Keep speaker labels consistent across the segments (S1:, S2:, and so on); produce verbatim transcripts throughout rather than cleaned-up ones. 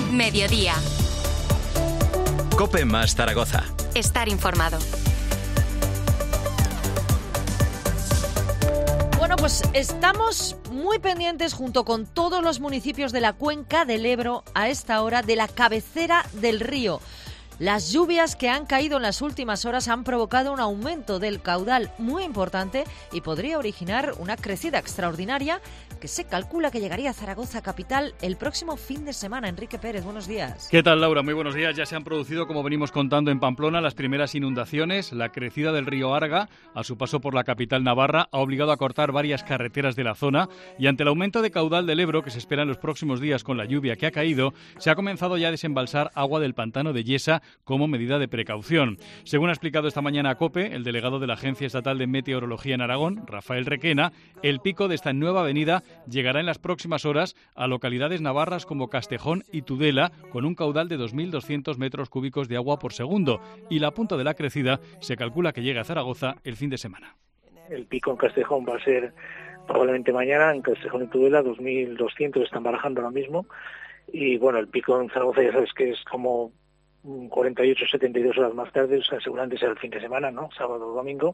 S1: Mediodía.
S2: COPE más Zaragoza.
S1: Estar informado.
S3: Bueno, pues estamos muy pendientes junto con todos los municipios de la cuenca del Ebro a esta hora de la cabecera del río. Las lluvias que han caído en las últimas horas han provocado un aumento del caudal muy importante y podría originar una crecida extraordinaria que se calcula que llegaría a Zaragoza capital el próximo fin de semana. Enrique Pérez, buenos días.
S4: ¿Qué tal, Laura? Muy buenos días. Ya se han producido, como venimos contando en Pamplona, las primeras inundaciones. La crecida del río Arga, a su paso por la capital navarra, ha obligado a cortar varias carreteras de la zona y ante el aumento de caudal del Ebro que se espera en los próximos días con la lluvia que ha caído, se ha comenzado ya a desembalsar agua del pantano de Yesa como medida de precaución. Según ha explicado esta mañana a COPE, el delegado de la Agencia Estatal de Meteorología en Aragón, Rafael Requena, el pico de esta nueva avenida llegará en las próximas horas a localidades navarras como Castejón y Tudela, con un caudal de dos mil doscientos metros cúbicos de agua por segundo, y la punta de la crecida se calcula que llegue a Zaragoza el fin de semana.
S5: El pico en Castejón va a ser probablemente mañana, en Castejón y Tudela, dos mil doscientos están barajando ahora mismo, y bueno, el pico en Zaragoza ya sabes que es como cuarenta y ocho, setenta y dos horas más tarde, o sea, seguramente será el fin de semana, ¿no? Sábado o domingo,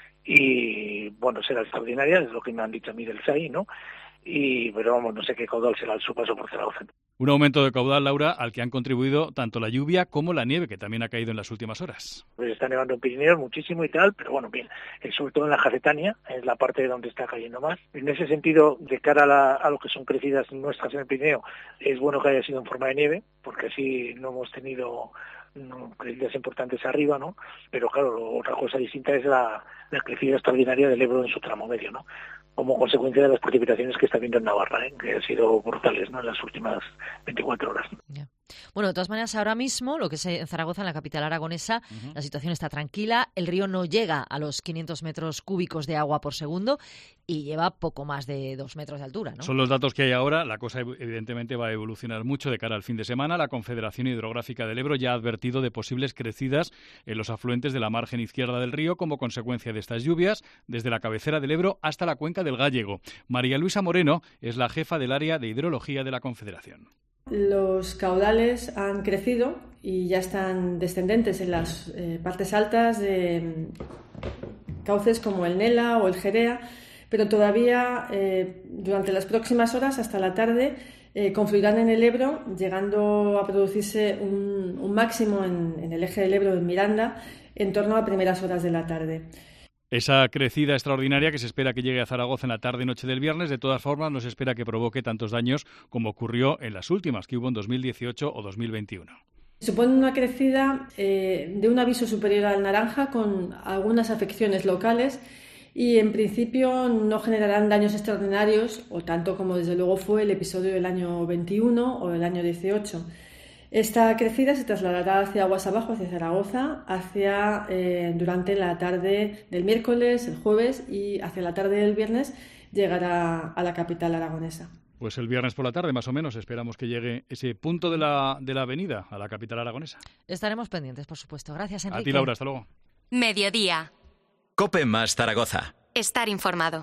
S5: y bueno, será extraordinaria, es lo que me han dicho a mí del S A I, ¿no? Y, pero vamos, no sé qué caudal será su paso por Zaragoza.
S4: Un aumento de caudal, Laura, al que han contribuido tanto la lluvia como la nieve, que también ha caído en las últimas horas.
S5: Pues está nevando en Pirineos muchísimo y tal, pero bueno, bien, sobre todo en la Jacetania, es la parte donde está cayendo más. En ese sentido, de cara a, la, a lo que son crecidas nuestras en el Pirineo, es bueno que haya sido en forma de nieve, porque así no hemos tenido no, crecidas importantes arriba, ¿no? Pero claro, otra cosa distinta es la, la crecida extraordinaria del Ebro en su tramo medio, ¿no? Como consecuencia de las precipitaciones que está habiendo en Navarra, ¿eh? Que han sido brutales, ¿no? En las últimas veinticuatro horas.
S3: Yeah. Bueno, de todas maneras, ahora mismo, lo que es en Zaragoza, en la capital aragonesa, uh-huh. la situación está tranquila. El río no llega a los quinientos metros cúbicos de agua por segundo y lleva poco más de dos metros de altura, ¿no?
S4: Son los datos que hay ahora. La cosa evidentemente va a evolucionar mucho de cara al fin de semana. La Confederación Hidrográfica del Ebro ya ha advertido de posibles crecidas en los afluentes de la margen izquierda del río como consecuencia de estas lluvias, desde la cabecera del Ebro hasta la cuenca del Gállego. María Luisa Moreno es la jefa del área de hidrología de la Confederación.
S6: Los caudales han crecido y ya están descendentes en las eh, partes altas de cauces como el Nela o el Jerea, pero todavía eh, durante las próximas horas hasta la tarde eh, confluirán en el Ebro, llegando a producirse un, un máximo en, en el eje del Ebro en Miranda en torno a primeras horas de la tarde.
S4: Esa crecida extraordinaria que se espera que llegue a Zaragoza en la tarde-noche del viernes, de todas formas, no se espera que provoque tantos daños como ocurrió en las últimas, que hubo en dos mil dieciocho o dos mil veintiuno.
S6: Supone una crecida eh, de un aviso superior al naranja con algunas afecciones locales y, en principio, no generarán daños extraordinarios, o tanto como, desde luego, fue el episodio del año veintiuno o del año dieciocho. Esta crecida se trasladará hacia aguas abajo, hacia Zaragoza, hacia eh, durante la tarde del miércoles, el jueves, y hacia la tarde del viernes llegará a la capital aragonesa.
S4: Pues el viernes por la tarde, más o menos, esperamos que llegue ese punto de la, de la avenida a la capital aragonesa.
S3: Estaremos pendientes, por supuesto. Gracias, Enrique.
S4: A ti, Laura. Hasta luego.
S1: Mediodía.
S2: COPE más Zaragoza.
S1: Estar informado.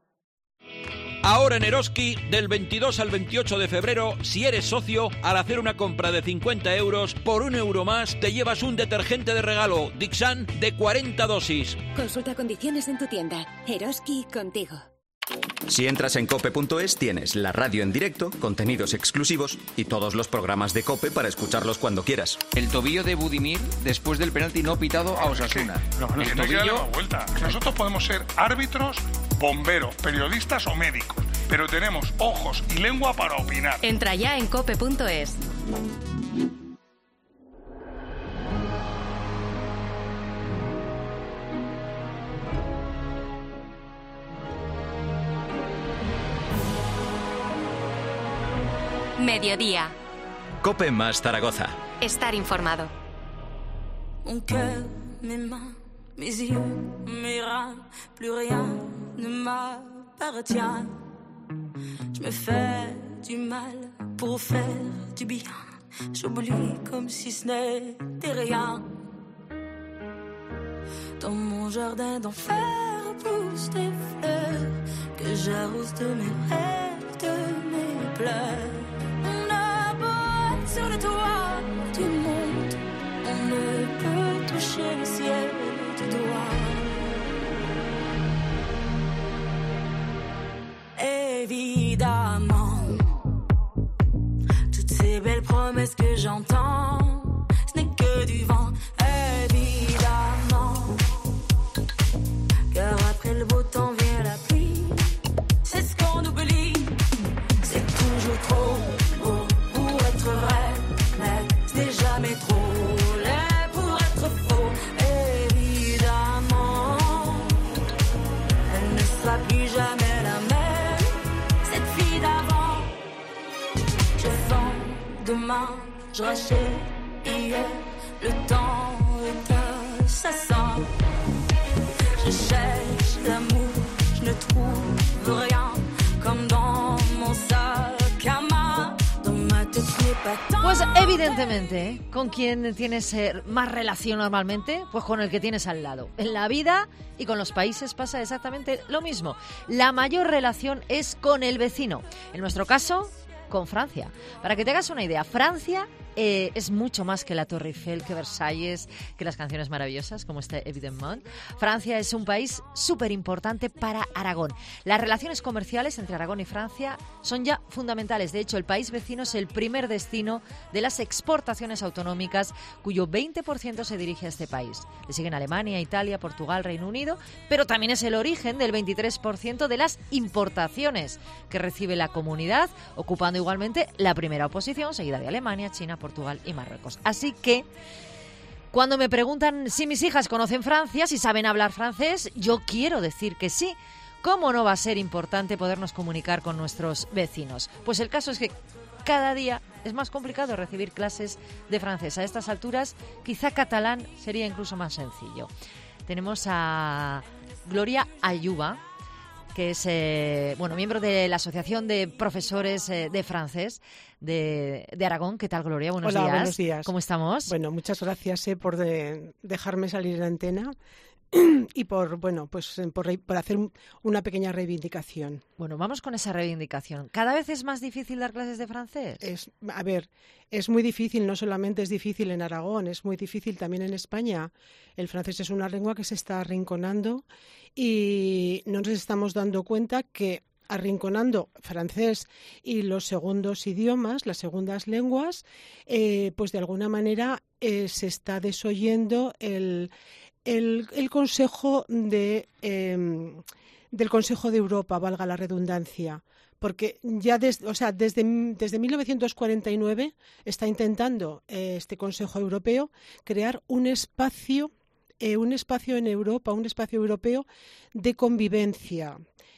S7: Ahora en Eroski, del veintidós al veintiocho de febrero, si eres socio, al hacer una compra de cincuenta euros, por un euro más te llevas un detergente de regalo Dixan de cuarenta dosis.
S8: Consulta condiciones en tu tienda. Eroski, contigo.
S2: Si entras en cope punto es tienes la radio en directo, contenidos exclusivos y todos los programas de COPE para escucharlos cuando quieras.
S9: El tobillo de Budimir después del penalti no pitado a Osasuna.
S10: No, no,
S9: el
S10: no
S9: tobillo...
S10: hay que darle una vuelta. Nosotros podemos ser árbitros, bomberos, periodistas o médicos, pero tenemos ojos y lengua para opinar.
S1: Entra ya en cope punto es. Mediodía.
S2: COPE más Zaragoza.
S1: Estar informado.
S11: Mon cœur, mes mains, mes yeux, mes reins, plus rien ne m'appartient. Je me fais du mal pour faire du bien. J'oublie comme si ce n'était rien. Dans mon jardin d'enfer poussent des fleurs que j'arrose de mes rêves, de mes pleurs. On a beau être sur le toucher le ciel du doigt. Évidemment, toutes ces belles promesses que j'entends, ce n'est que du vent. Évidemment, car après le beau temps vient la pluie. C'est ce qu'on oublie. C'est toujours trop beau pour être vrai, mais ce n'est jamais trop laid pour être faux. Évidemment, elle ne sera plus jamais la même, cette fille d'avant. Je vends demain, je rachète hier, le temps est assassin. Je cherche l'amour, je ne trouve rien, comme dans mon sac à main, dans ma tête ce n'est pas tant.
S3: Pues evidentemente, ¿con quién tienes eh, más relación normalmente? Pues con el que tienes al lado. En la vida y con los países pasa exactamente lo mismo. La mayor relación es con el vecino. En nuestro caso, con Francia. Para que te hagas una idea, Francia eh, es mucho más que la Torre Eiffel, que Versalles, que las canciones maravillosas como este Évidemment. Francia es un país súper importante para Aragón. Las relaciones comerciales entre Aragón y Francia son ya fundamentales. De hecho, el país vecino es el primer destino de las exportaciones autonómicas, cuyo veinte por ciento se dirige a este país. Le siguen Alemania, Italia, Portugal, Reino Unido, pero también es el origen del veintitrés por ciento de las importaciones que recibe la comunidad, ocupando igualmente la primera posición, seguida de Alemania, China, Portugal y Marruecos. Así que, cuando me preguntan si mis hijas conocen Francia, si saben hablar francés, yo quiero decir que sí. ¿Cómo no va a ser importante podernos comunicar con nuestros vecinos? Pues el caso es que cada día es más complicado recibir clases de francés. A estas alturas, quizá catalán sería incluso más sencillo. Tenemos a Gloria Ayuba, que es eh, bueno, miembro de la Asociación de Profesores eh, de Francés de, de Aragón. ¿Qué tal, Gloria? Buenos
S12: Hola,
S3: días.
S12: buenos días.
S3: ¿Cómo estamos?
S12: Bueno, muchas gracias eh, por de, dejarme salir en la antena y por, bueno, pues por, por hacer una pequeña reivindicación.
S3: Bueno, vamos con esa reivindicación. ¿Cada vez es más difícil dar clases de francés?
S12: Es, a ver, es muy difícil, no solamente es difícil en Aragón, es muy difícil también en España. El francés es una lengua que se está arrinconando y no nos estamos dando cuenta que arrinconando francés y los segundos idiomas, las segundas lenguas, eh, pues de alguna manera eh, se está desoyendo el, el, el Consejo de, eh, del Consejo de Europa, valga la redundancia. Porque ya des, o sea, desde, desde mil novecientos cuarenta y nueve está intentando eh, este Consejo Europeo crear un espacio, eh, un espacio en Europa, un espacio europeo de convivencia.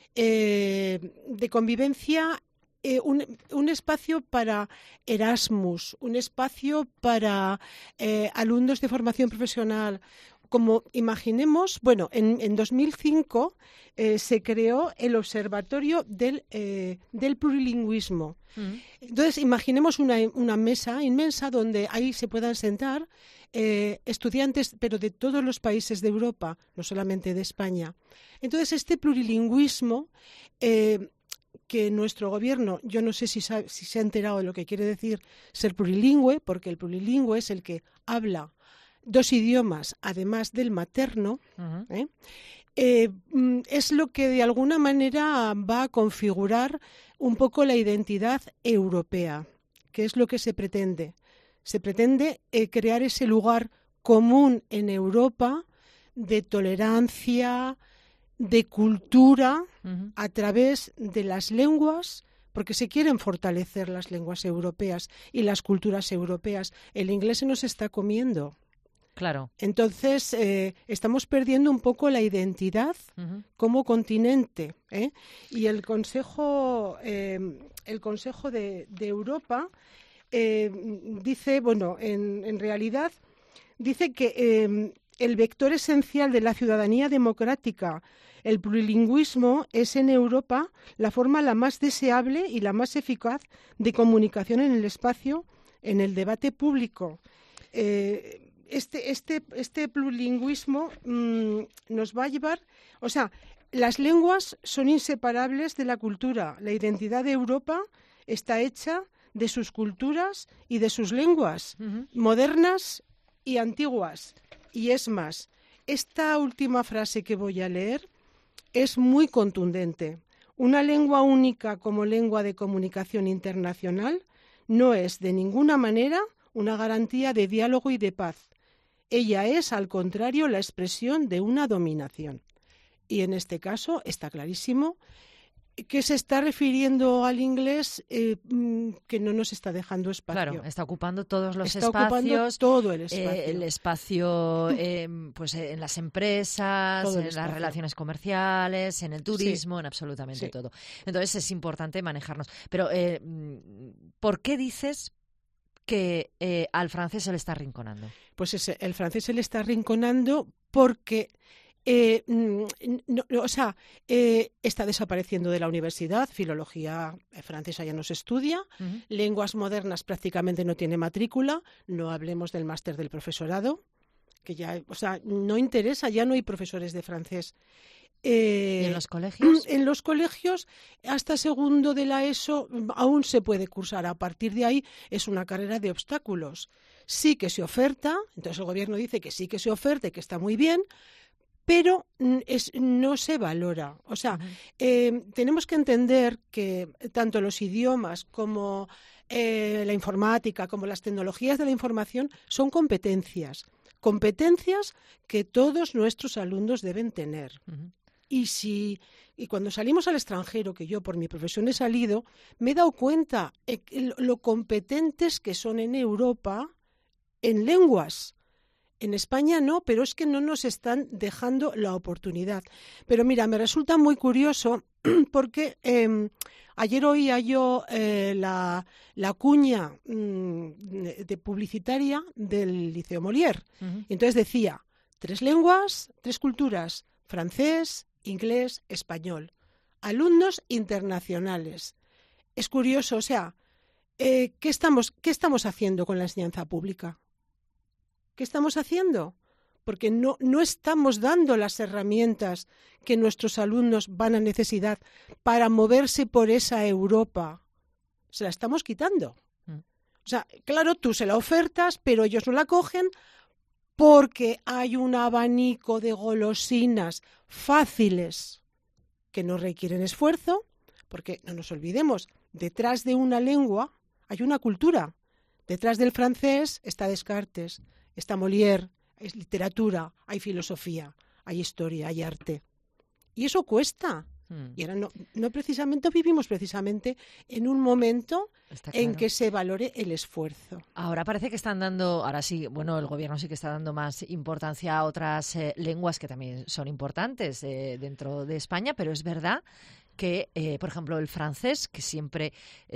S12: Eh, de convivencia, eh, un, un espacio para Erasmus, un espacio para eh, alumnos de formación profesional. Como imaginemos, bueno, en, en dos mil cinco eh, se creó el Observatorio del, eh, del Plurilingüismo. Mm. Entonces, imaginemos una, una mesa inmensa donde ahí se puedan sentar eh, estudiantes, pero de todos los países de Europa, no solamente de España. Entonces, este plurilingüismo eh, que nuestro gobierno, yo no sé si, sabe, si se ha enterado de lo que quiere decir ser plurilingüe, porque el plurilingüe es el que habla dos idiomas, además del materno, uh-huh. ¿eh? Eh, es lo que de alguna manera va a configurar un poco la identidad europea, que es lo que se pretende. Se pretende eh, crear ese lugar común en Europa de tolerancia, de cultura, uh-huh. a través de las lenguas, porque se quieren fortalecer las lenguas europeas y las culturas europeas. El inglés se nos está comiendo.
S3: Claro.
S12: Entonces, eh, estamos perdiendo un poco la identidad uh-huh. como continente, ¿eh? Y el Consejo, eh, el Consejo de, de Europa eh, dice, bueno, en, en realidad, dice que eh, el vector esencial de la ciudadanía democrática, el plurilingüismo, es en Europa la forma la más deseable y la más eficaz de comunicación en el espacio, en el debate público. Eh, Este, este, este plurilingüismo mmm, nos va a llevar, o sea, las lenguas son inseparables de la cultura. La identidad de Europa está hecha de sus culturas y de sus lenguas, uh-huh. modernas y antiguas. Y es más, esta última frase que voy a leer es muy contundente. Una lengua única como lengua de comunicación internacional no es de ninguna manera una garantía de diálogo y de paz. Ella es, al contrario, la expresión de una dominación. Y en este caso está clarísimo que se está refiriendo al inglés eh, que no nos está dejando espacio.
S3: Claro, está ocupando todos los
S12: está
S3: espacios.
S12: Ocupando todo el espacio.
S3: Eh, el espacio eh, pues, eh, en las empresas,
S12: Todo el
S3: en
S12: espacio.
S3: las relaciones comerciales, en el turismo,
S12: Sí.
S3: en absolutamente
S12: Sí.
S3: todo. Entonces es importante manejarnos. Pero, eh, ¿por qué dices que eh, al francés se le está arrinconando?
S12: Pues ese, el francés se le está arrinconando porque... Eh, no, no, o sea, eh, está desapareciendo de la universidad, filología francesa ya no se estudia,
S3: Uh-huh.
S12: lenguas modernas prácticamente no tiene matrícula, no hablemos del máster del profesorado, que ya, o sea, no interesa, ya no hay profesores de francés. Eh,
S3: ¿Y en los colegios?
S12: En los colegios, hasta segundo de la ESO, aún se puede cursar. A partir de ahí es una carrera de obstáculos. Sí que se oferta, entonces el gobierno dice que sí que se oferta y que está muy bien, pero es, no se valora. O sea, uh-huh. eh, tenemos que entender que tanto los idiomas como eh, la informática, como las tecnologías de la información son competencias. Competencias que todos nuestros alumnos deben tener. Uh-huh. Y, si, y cuando salimos al extranjero, que yo por mi profesión he salido, me he dado cuenta eh, lo competentes que son en Europa en lenguas. En España no, pero es que no nos están dejando la oportunidad. Pero mira, me resulta muy curioso porque eh, ayer oía yo eh, la, la cuña mmm, de publicitaria del Liceo Molière. Uh-huh. Entonces decía, tres lenguas, tres culturas, francés, inglés, español. Alumnos internacionales. Es curioso, o sea, eh, ¿qué estamos, qué estamos haciendo con la enseñanza pública? ¿Qué estamos haciendo? Porque no, no estamos dando las herramientas que nuestros alumnos van a necesitar para moverse por esa Europa. Se la estamos quitando. Mm. O sea, claro, tú se la ofertas, pero ellos no la cogen porque hay un abanico de golosinas fáciles que no requieren esfuerzo, porque no nos olvidemos, detrás de una lengua hay una cultura. Detrás del francés está Descartes, está Molière, hay literatura, hay filosofía, hay historia, hay arte. Y eso cuesta. Hmm. Y ahora no, no precisamente vivimos precisamente en un momento claro. en que se valore el esfuerzo.
S3: Ahora parece que están dando, ahora sí, bueno, el gobierno sí que está dando más importancia a otras eh, lenguas que también son importantes eh, dentro de España, pero es verdad que, eh, por ejemplo, el francés, que siempre,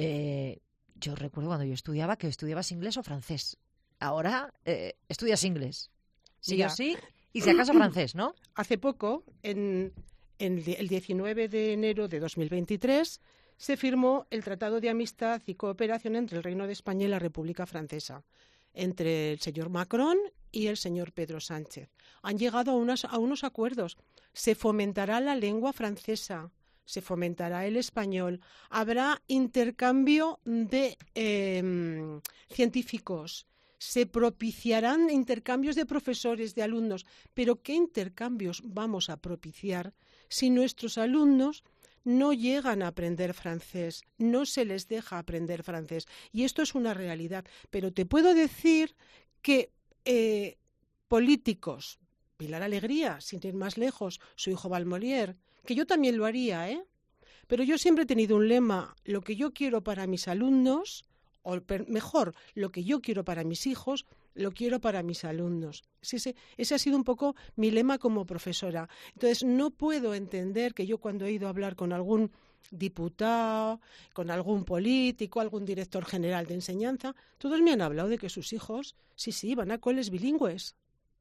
S3: eh, yo recuerdo cuando yo estudiaba que estudiabas inglés o francés. Ahora eh, estudias inglés, sí Mira, o sí, y si acaso francés, ¿no?
S12: Hace poco, en, en el diecinueve de enero de dos mil veintitrés, se firmó el Tratado de Amistad y Cooperación entre el Reino de España y la República Francesa, entre el señor Macron y el señor Pedro Sánchez. Han llegado a, unas, a unos acuerdos. Se fomentará la lengua francesa, se fomentará el español, habrá intercambio de eh, científicos, se propiciarán intercambios de profesores, de alumnos. Pero ¿qué intercambios vamos a propiciar si nuestros alumnos no llegan a aprender francés, no se les deja aprender francés? Y esto es una realidad. Pero te puedo decir que eh, políticos, Pilar Alegría, sin ir más lejos, su hijo Valmolière, que yo también lo haría, ¿eh? Pero yo siempre he tenido un lema, lo que yo quiero para mis alumnos, o mejor, lo que yo quiero para mis hijos, lo quiero para mis alumnos. Ese, ese ha sido un poco mi lema como profesora. Entonces, no puedo entender que yo cuando he ido a hablar con algún diputado, con algún político, algún director general de enseñanza, todos me han hablado de que sus hijos, sí, sí, van a coles bilingües.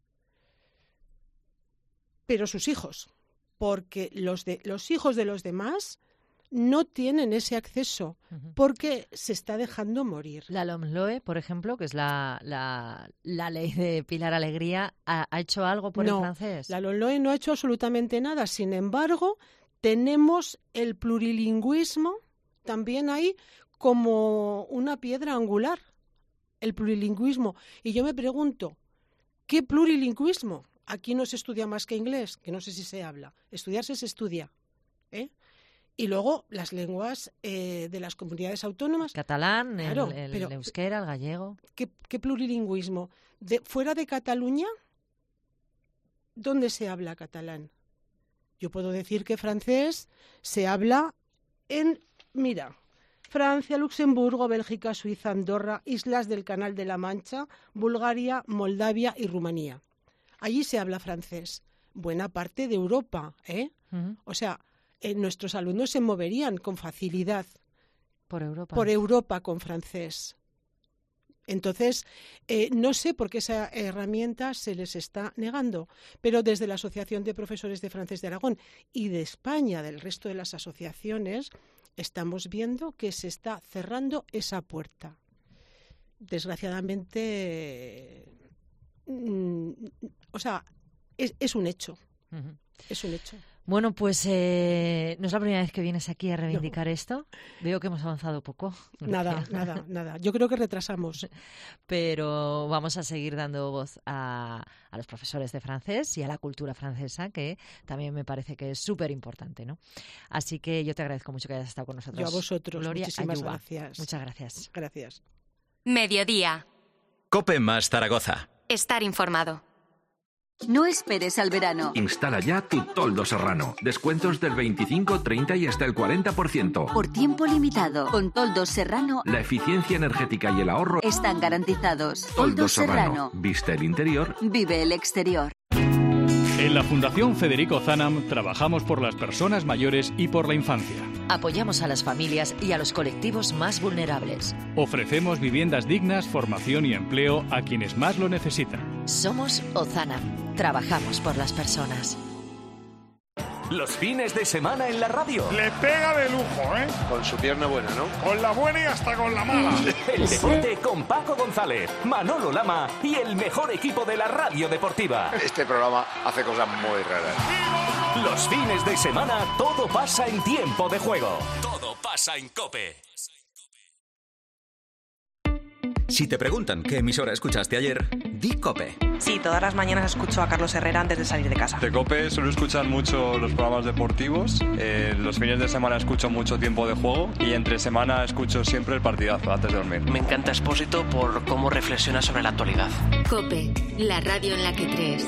S12: Pero sus hijos, porque los, de, los hijos de los demás no tienen ese acceso porque se está dejando morir.
S3: La LOMLOE, por ejemplo, que es la, la, la ley de Pilar Alegría, ¿ha, ha hecho algo por
S12: no,
S3: el francés?
S12: La LOMLOE no ha hecho absolutamente nada. Sin embargo, tenemos el plurilingüismo también ahí como una piedra angular, el plurilingüismo. Y yo me pregunto, ¿Qué plurilingüismo? Aquí no se estudia más que inglés, que no sé si se habla. Estudiarse se estudia, ¿eh? Y luego las lenguas eh, de las comunidades autónomas.
S3: Catalán,
S12: claro,
S3: el, el,
S12: pero,
S3: el euskera, el gallego.
S12: ¿Qué, qué plurilingüismo? De, ¿Fuera de Cataluña? ¿Dónde se habla catalán? Yo puedo decir que francés se habla en, mira, Francia, Luxemburgo, Bélgica, Suiza, Andorra, Islas del Canal de la Mancha, Bulgaria, Moldavia y Rumanía. Allí se habla francés. Buena parte de Europa, ¿eh? Uh-huh. O sea, eh, nuestros alumnos se moverían con facilidad
S3: por Europa,
S12: por Europa con francés. Entonces, eh, no sé por qué esa herramienta se les está negando, pero desde la Asociación de Profesores de Francés de Aragón y de España, del resto de las asociaciones, estamos viendo que se está cerrando esa puerta. Desgraciadamente, mm, o sea, es, es un hecho. Uh-huh. Es un hecho.
S3: Bueno, pues eh, no es la primera vez que vienes aquí a reivindicar no. esto. Veo que hemos avanzado poco.
S12: Nada, nada, nada. Yo creo que retrasamos.
S3: Pero vamos a seguir dando voz a, a los profesores de francés y a la cultura francesa, que también me parece que es súper importante, ¿no? Así que yo te agradezco mucho que hayas estado con nosotros.
S12: Yo a vosotros.
S3: Gloria
S12: Muchísimas
S3: Ayuba.
S12: gracias.
S3: Muchas gracias.
S12: Gracias.
S1: Mediodía.
S2: COPE más Zaragoza.
S1: Estar informado.
S13: No esperes al verano.
S14: Instala ya tu toldo serrano. Descuentos del veinticinco, treinta y hasta el cuarenta por ciento.
S13: Por tiempo limitado. Con toldo serrano,
S14: la eficiencia energética y el ahorro
S13: están garantizados.
S14: Toldo,
S13: toldo
S14: serrano.
S13: serrano.
S14: Vista el interior.
S13: Vive el exterior.
S4: En la Fundación Federico Zanam trabajamos por las personas mayores y por la infancia.
S3: Apoyamos a las familias y a los colectivos más vulnerables.
S4: Ofrecemos viviendas dignas, formación y empleo a quienes más lo necesitan.
S3: Somos Ozanam. Trabajamos por las personas.
S15: Los fines de semana en la radio.
S10: Le pega de lujo, ¿eh?
S16: Con su pierna buena, ¿no?
S10: Con la buena y hasta con la mala.
S15: El deporte con Paco González, Manolo Lama y el mejor equipo de la radio deportiva.
S16: Este programa hace cosas muy raras.
S15: Los fines de semana todo pasa en tiempo de juego. Todo pasa en COPE.
S2: Si te preguntan qué emisora escuchaste ayer, di COPE.
S17: Sí, todas las mañanas escucho a Carlos Herrera antes de salir de casa.
S18: De COPE suelo escuchar mucho los programas deportivos, eh, los fines de semana escucho mucho tiempo de juego y entre semana escucho siempre el partidazo antes de dormir.
S19: Me encanta Expósito por cómo reflexiona sobre la actualidad.
S1: COPE, la radio en la que crees.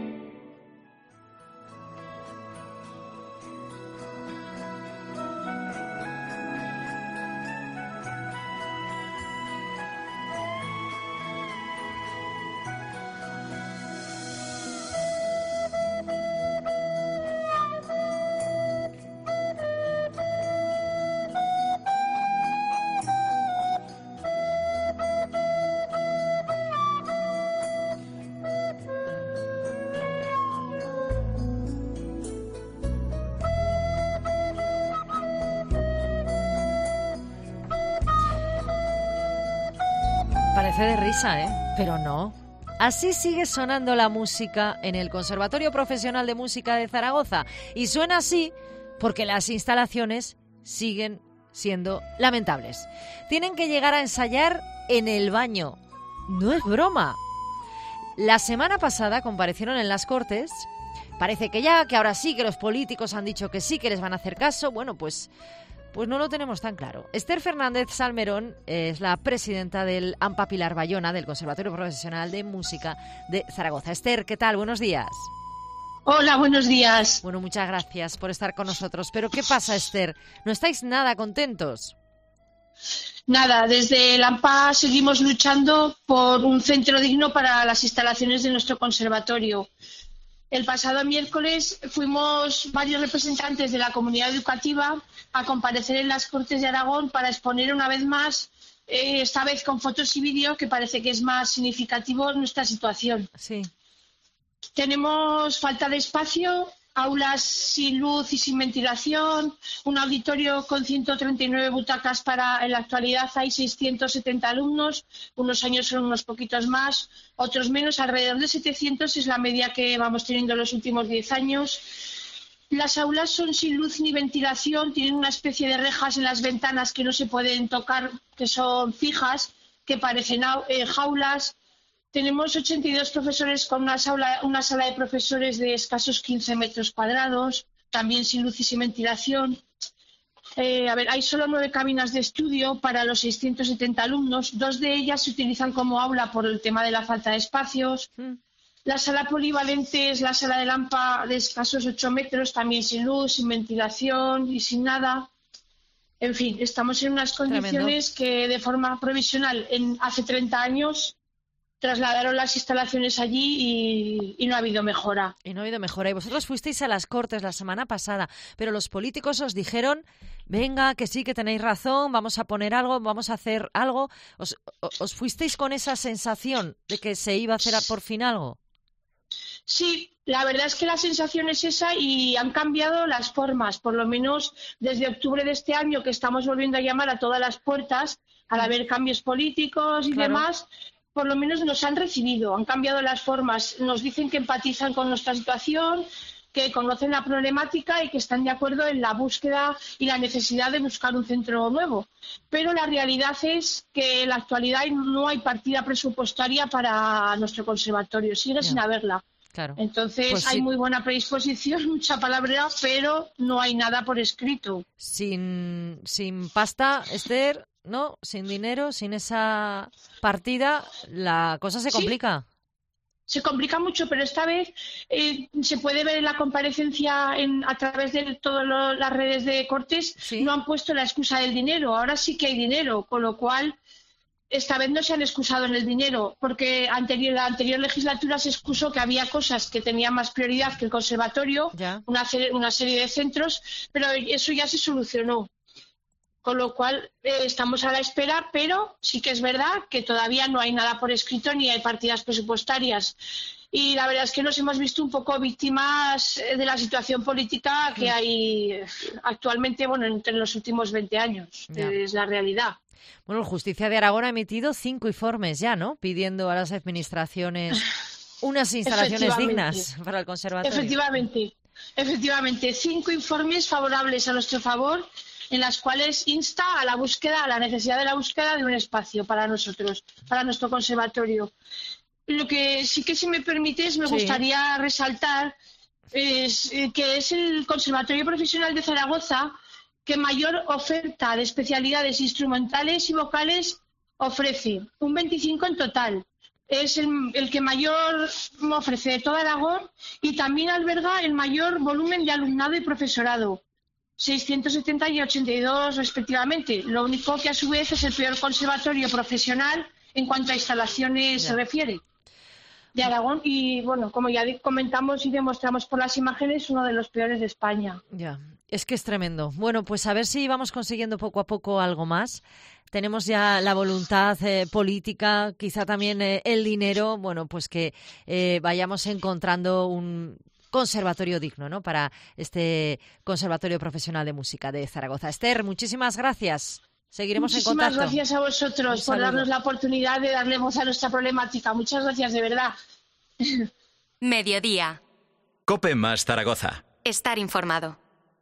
S3: Parece de risa, ¿eh? Pero no. Así sigue sonando la música en el Conservatorio Profesional de Música de Zaragoza. Y suena así porque las instalaciones siguen siendo lamentables. Tienen que llegar a ensayar en el baño. No es broma. La semana pasada comparecieron en las Cortes. Parece que ya, que ahora sí, que los políticos han dicho que sí, que les van a hacer caso. Bueno, pues... Pues no lo tenemos tan claro. Esther Fernández Salmerón es la presidenta del AMPA Pilar Bayona, del Conservatorio Profesional de Música de Zaragoza. Esther, ¿qué tal? Buenos días.
S20: Hola, buenos días.
S3: Bueno, muchas gracias por estar con nosotros. Pero ¿qué pasa, Esther? ¿No estáis nada contentos?
S20: Nada, desde el AMPA seguimos luchando por un centro digno para las instalaciones de nuestro conservatorio. El pasado miércoles fuimos varios representantes de la comunidad educativa a comparecer en las Cortes de Aragón para exponer una vez más, eh, esta vez con fotos y vídeo, que parece que es más significativo nuestra situación.
S3: Sí.
S20: Tenemos falta de espacio, aulas sin luz y sin ventilación, un auditorio con ciento treinta y nueve butacas para, en la actualidad hay seiscientos setenta alumnos, unos años son unos poquitos más, otros menos, alrededor de setecientos es la media que vamos teniendo en los últimos diez años. Las aulas son sin luz ni ventilación, tienen una especie de rejas en las ventanas que no se pueden tocar, que son fijas, que parecen eh, jaulas. Tenemos ochenta y dos profesores con una sala, una sala de profesores de escasos quince metros cuadrados, también sin luz y sin ventilación. Eh, a ver, hay solo nueve cabinas de estudio para los seiscientos setenta alumnos. Dos de ellas se utilizan como aula por el tema de la falta de espacios. Mm. La sala polivalente es la sala de Lampa de escasos ocho metros, también sin luz, sin ventilación y sin nada. En fin, estamos en unas condiciones Tremendo. que de forma provisional en, hace treinta años trasladaron las instalaciones allí y, y no ha habido mejora.
S3: Y no ha habido mejora. Y vosotros fuisteis a las Cortes la semana pasada, pero los políticos os dijeron, venga, que sí, que tenéis razón, vamos a poner algo, vamos a hacer algo. ¿Os, os fuisteis con esa sensación de que se iba a hacer por fin algo?
S20: Sí, la verdad es que la sensación es esa y han cambiado las formas, por lo menos desde octubre de este año que estamos volviendo a llamar a todas las puertas al haber cambios políticos y claro. demás, por lo menos nos han recibido, han cambiado las formas, nos dicen que empatizan con nuestra situación, que conocen la problemática y que están de acuerdo en la búsqueda y la necesidad de buscar un centro nuevo. Pero la realidad es que en la actualidad no hay partida presupuestaria para nuestro conservatorio, sigue yeah. sin haberla.
S3: Claro.
S20: Entonces
S3: pues
S20: hay
S3: sí.
S20: muy buena predisposición, mucha palabra, pero no hay nada por escrito.
S3: Sin, sin pasta, Esther, ¿no? Sin dinero, sin esa partida, la cosa se complica.
S20: Sí. Se complica mucho, pero esta vez eh, se puede ver en la comparecencia en, a través de todas las redes de Cortes, ¿sí? No han puesto la excusa del dinero, ahora sí que hay dinero, con lo cual esta vez no se han excusado en el dinero, porque anterior, la anterior legislatura se excusó que había cosas que tenían más prioridad que el conservatorio, una, una serie de centros, pero eso ya se solucionó. Con lo cual eh, estamos a la espera, pero sí que es verdad que todavía no hay nada por escrito ni hay partidas presupuestarias. Y la verdad es que nos hemos visto un poco víctimas de la situación política que hay actualmente, bueno, entre los últimos veinte años. Ya. Es la realidad.
S3: Bueno, Justicia de Aragón ha emitido cinco informes ya, ¿no? Pidiendo a las administraciones unas instalaciones dignas para el conservatorio.
S20: Efectivamente, efectivamente. Cinco informes favorables a nuestro favor, en las cuales insta a la búsqueda, a la necesidad de la búsqueda de un espacio para nosotros, para nuestro conservatorio. Lo que sí que, si me permites, me sí. gustaría resaltar es que es el Conservatorio Profesional de Zaragoza que mayor oferta de especialidades instrumentales y vocales ofrece, un veinticinco en total. Es el, el que mayor ofrece de todo Aragón y también alberga el mayor volumen de alumnado y profesorado, seiscientos setenta y ochenta y dos respectivamente. Lo único que a su vez es el peor conservatorio profesional en cuanto a instalaciones ya. se refiere de Aragón y, bueno, como ya comentamos y demostramos por las imágenes, uno de los peores de España.
S3: Ya, es que es tremendo. Bueno, pues a ver si vamos consiguiendo poco a poco algo más. Tenemos ya la voluntad eh, política, quizá también eh, el dinero, bueno, pues que eh, vayamos encontrando un conservatorio digno, ¿no?, para este Conservatorio Profesional de Música de Zaragoza. Esther, muchísimas gracias. Seguiremos
S20: Muchísimas
S3: en contacto.
S20: Gracias a vosotros por darnos la oportunidad de darle voz a nuestra problemática. Muchas gracias, de verdad.
S1: Mediodía.
S2: COPE más Zaragoza.
S1: Estar informado.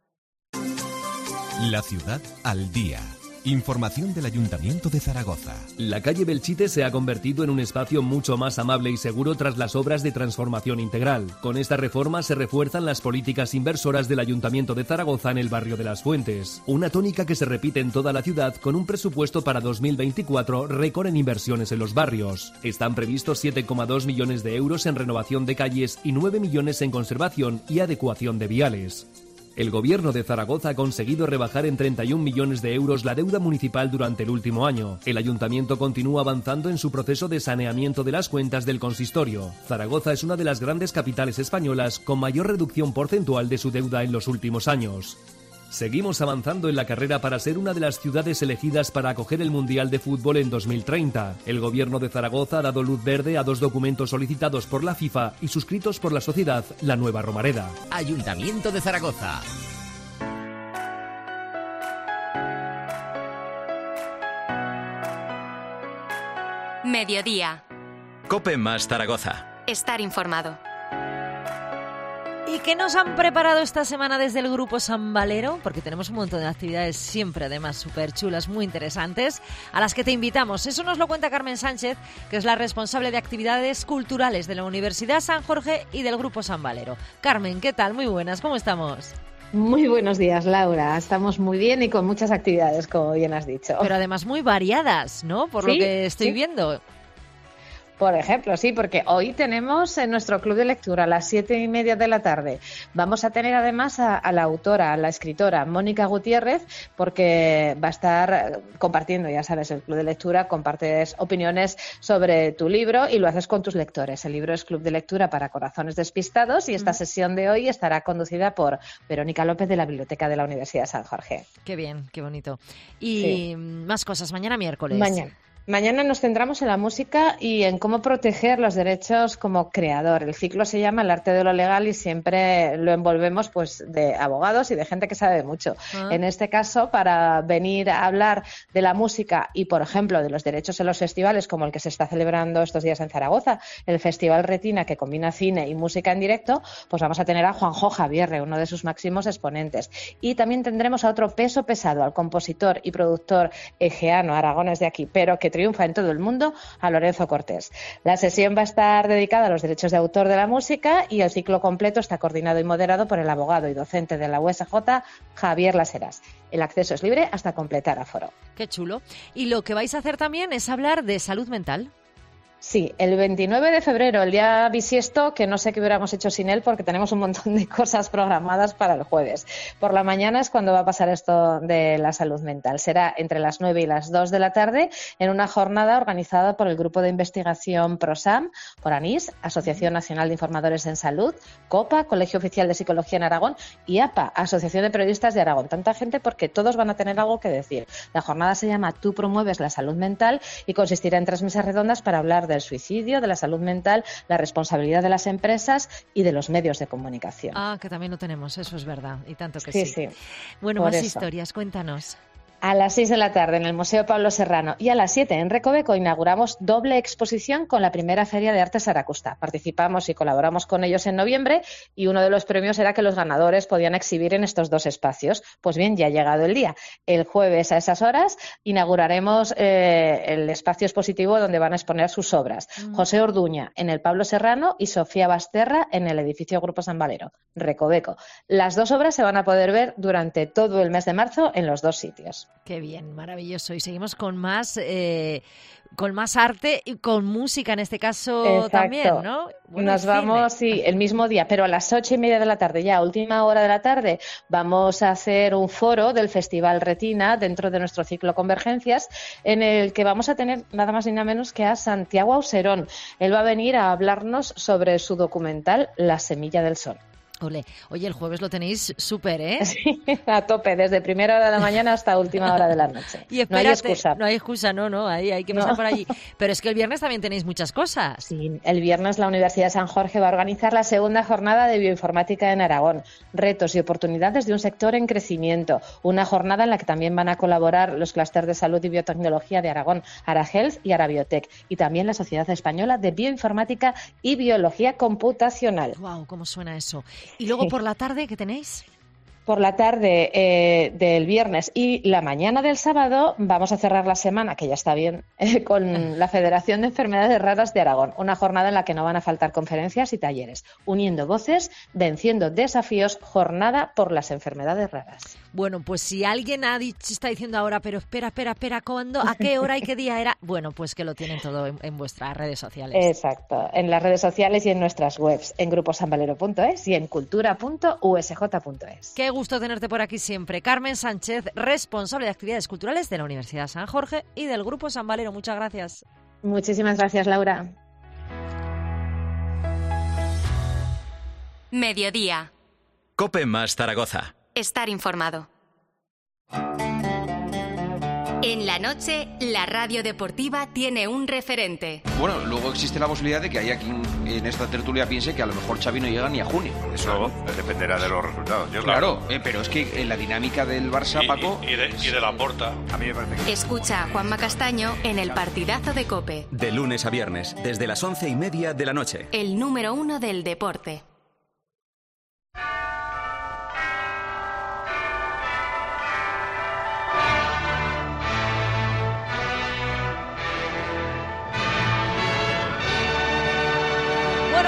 S21: La ciudad al día. Información del Ayuntamiento de Zaragoza.
S22: La calle Belchite se ha convertido en un espacio mucho más amable y seguro tras las obras de transformación integral. Con esta reforma se refuerzan las políticas inversoras del Ayuntamiento de Zaragoza en el barrio de Las Fuentes. Una tónica que se repite en toda la ciudad con un presupuesto para dos mil veinticuatro récord en inversiones en los barrios. Están previstos siete coma dos millones de euros en renovación de calles y nueve millones en conservación y adecuación de viales. El Gobierno de Zaragoza ha conseguido rebajar en treinta y un millones de euros la deuda municipal durante el último año. El Ayuntamiento continúa avanzando en su proceso de saneamiento de las cuentas del consistorio. Zaragoza es una de las grandes capitales españolas con mayor reducción porcentual de su deuda en los últimos años. Seguimos avanzando en la carrera para ser una de las ciudades elegidas para acoger el Mundial de Fútbol en dos mil treinta. El Gobierno de Zaragoza ha dado luz verde a dos documentos solicitados por la FIFA y suscritos por la sociedad La Nueva Romareda.
S21: Ayuntamiento de Zaragoza.
S1: Mediodía.
S2: COPE más Zaragoza.
S1: Estar informado.
S3: ¿Y qué nos han preparado esta semana desde el Grupo San Valero? Porque tenemos un montón de actividades siempre, además, súper chulas, muy interesantes, a las que te invitamos. Eso nos lo cuenta Carmen Sánchez, que es la responsable de actividades culturales de la Universidad San Jorge y del Grupo San Valero. Carmen, ¿qué tal? Muy buenas, ¿cómo estamos?
S5: Muy buenos días, Laura. Estamos muy bien y con muchas actividades, como bien has dicho.
S3: Pero además muy variadas, ¿no? Por
S5: ¿Sí?
S3: lo que estoy
S5: ¿Sí?
S3: viendo.
S5: Por ejemplo, sí, porque hoy tenemos en nuestro club de lectura a las siete y media de la tarde. Vamos a tener además a, a la autora, a la escritora Mónica Gutiérrez, porque va a estar compartiendo, ya sabes, el club de lectura, compartes opiniones sobre tu libro y lo haces con tus lectores. El libro es Club de Lectura para Corazones Despistados y esta mm. sesión de hoy estará conducida por Verónica López de la Biblioteca de la Universidad de San Jorge.
S3: Qué bien, qué bonito. Y sí. más cosas, mañana miércoles.
S5: Mañana. Mañana nos centramos en la música y en cómo proteger los derechos como creador. El ciclo se llama El arte de lo legal y siempre lo envolvemos pues de abogados y de gente que sabe mucho. Ah. En este caso, para venir a hablar de la música y, por ejemplo, de los derechos en los festivales, como el que se está celebrando estos días en Zaragoza, el Festival Retina, que combina cine y música en directo, pues vamos a tener a Juanjo Javierre, uno de sus máximos exponentes. Y también tendremos a otro peso pesado, al compositor y productor egeano, aragonés de aquí, pero que triunfa en todo el mundo, a Lorenzo Cortés. La sesión va a estar dedicada a los derechos de autor de la música y el ciclo completo está coordinado y moderado por el abogado y docente de la U S J, Javier Las Heras. El acceso es libre hasta completar aforo.
S3: Qué chulo. Y lo que vais a hacer también es hablar de salud mental.
S5: Sí, el veintinueve de febrero, el día bisiesto, que no sé qué hubiéramos hecho sin él porque tenemos un montón de cosas programadas para el jueves. Por la mañana es cuando va a pasar esto de la salud mental. Será entre las nueve y las dos de la tarde en una jornada organizada por el Grupo de Investigación PROSAM, por ANIS, Asociación Nacional de Informadores en Salud, COPA, Colegio Oficial de Psicología en Aragón y APA, Asociación de Periodistas de Aragón. Tanta gente porque todos van a tener algo que decir. La jornada se llama Tú promueves la salud mental y consistirá en tres mesas redondas para hablar del suicidio, de la salud mental, la responsabilidad de las empresas y de los medios de comunicación.
S3: Ah, que también lo tenemos, eso es verdad, y tanto que
S5: sí.
S3: sí.
S5: sí.
S3: Bueno,
S5: Por
S3: más
S5: eso.
S3: historias, cuéntanos.
S5: A las seis de la tarde en el Museo Pablo Serrano y a las siete en Recoveco inauguramos doble exposición con la primera Feria de Arte Saracusta. Participamos y colaboramos con ellos en noviembre y uno de los premios era que los ganadores podían exhibir en estos dos espacios. Pues bien, ya ha llegado el día. El jueves a esas horas inauguraremos eh, el espacio expositivo donde van a exponer sus obras. Mm. José Orduña en el Pablo Serrano y Sofía Basterra en el edificio Grupo San Valero, Recoveco. Las dos obras se van a poder ver durante todo el mes de marzo en los dos sitios.
S3: Qué bien, maravilloso. Y seguimos con más, eh, con más arte y con música en este caso.
S5: Exacto.
S3: También, ¿no? Bueno,
S5: Nos vamos, sí, el mismo día, pero a las ocho y media de la tarde, ya a última hora de la tarde, vamos a hacer un foro del Festival Retina dentro de nuestro ciclo Convergencias, en el que vamos a tener nada más ni nada menos que a Santiago Auserón. Él va a venir a hablarnos sobre su documental La Semilla del Sol.
S3: Ole. Oye, el jueves lo tenéis súper, ¿eh?
S5: Sí, a tope, desde primera hora de la mañana hasta última hora de la noche.
S3: Y espérate, no hay excusa. No hay excusa, no, no, ahí hay que pasar no. por allí. Pero es que el viernes también tenéis muchas cosas.
S5: Sí, el viernes la Universidad de San Jorge va a organizar la segunda jornada de bioinformática en Aragón. Retos y oportunidades de un sector en crecimiento. Una jornada en la que también van a colaborar los clústeres de salud y biotecnología de Aragón, AraHealth y Arabiotech. Y también la Sociedad Española de Bioinformática y Biología Computacional.
S3: Guau, ¿cómo suena eso? Y luego por la tarde, ¿qué tenéis?
S5: Por la tarde eh, del viernes y la mañana del sábado vamos a cerrar la semana, que ya está bien, eh, con la Federación de Enfermedades Raras de Aragón. Una jornada en la que no van a faltar conferencias y talleres. Uniendo voces, venciendo desafíos, jornada por las enfermedades raras.
S3: Bueno, pues si alguien ha dicho, está diciendo ahora, pero espera, espera, espera, ¿cuándo? ¿A qué hora y qué día era? Bueno, pues que lo tienen todo en, en vuestras redes sociales.
S5: Exacto, en las redes sociales y en nuestras webs, en grupo san valero punto es y en cultura punto u s j punto es.
S3: Qué gusto tenerte por aquí siempre. Carmen Sánchez, responsable de actividades culturales de la Universidad San Jorge y del Grupo San Valero. Muchas gracias.
S5: Muchísimas gracias, Laura.
S1: Mediodía.
S2: COPE más Zaragoza.
S1: Estar informado. En la noche, la radio deportiva tiene un referente.
S9: Bueno, luego existe la posibilidad de que haya quien en esta tertulia piense que a lo mejor Xavi no llega ni a junio.
S16: Eso dependerá de los resultados. Yo,
S9: claro,
S16: claro.
S9: Eh, pero es que en la dinámica del Barça,
S10: y,
S9: Paco...
S10: Y, y, de, y de la Porta.
S16: A mí me parece que...
S1: Escucha a Juanma Castaño en el partidazo de COPE.
S2: De lunes a viernes, desde las once y media de la noche.
S1: El número uno del deporte.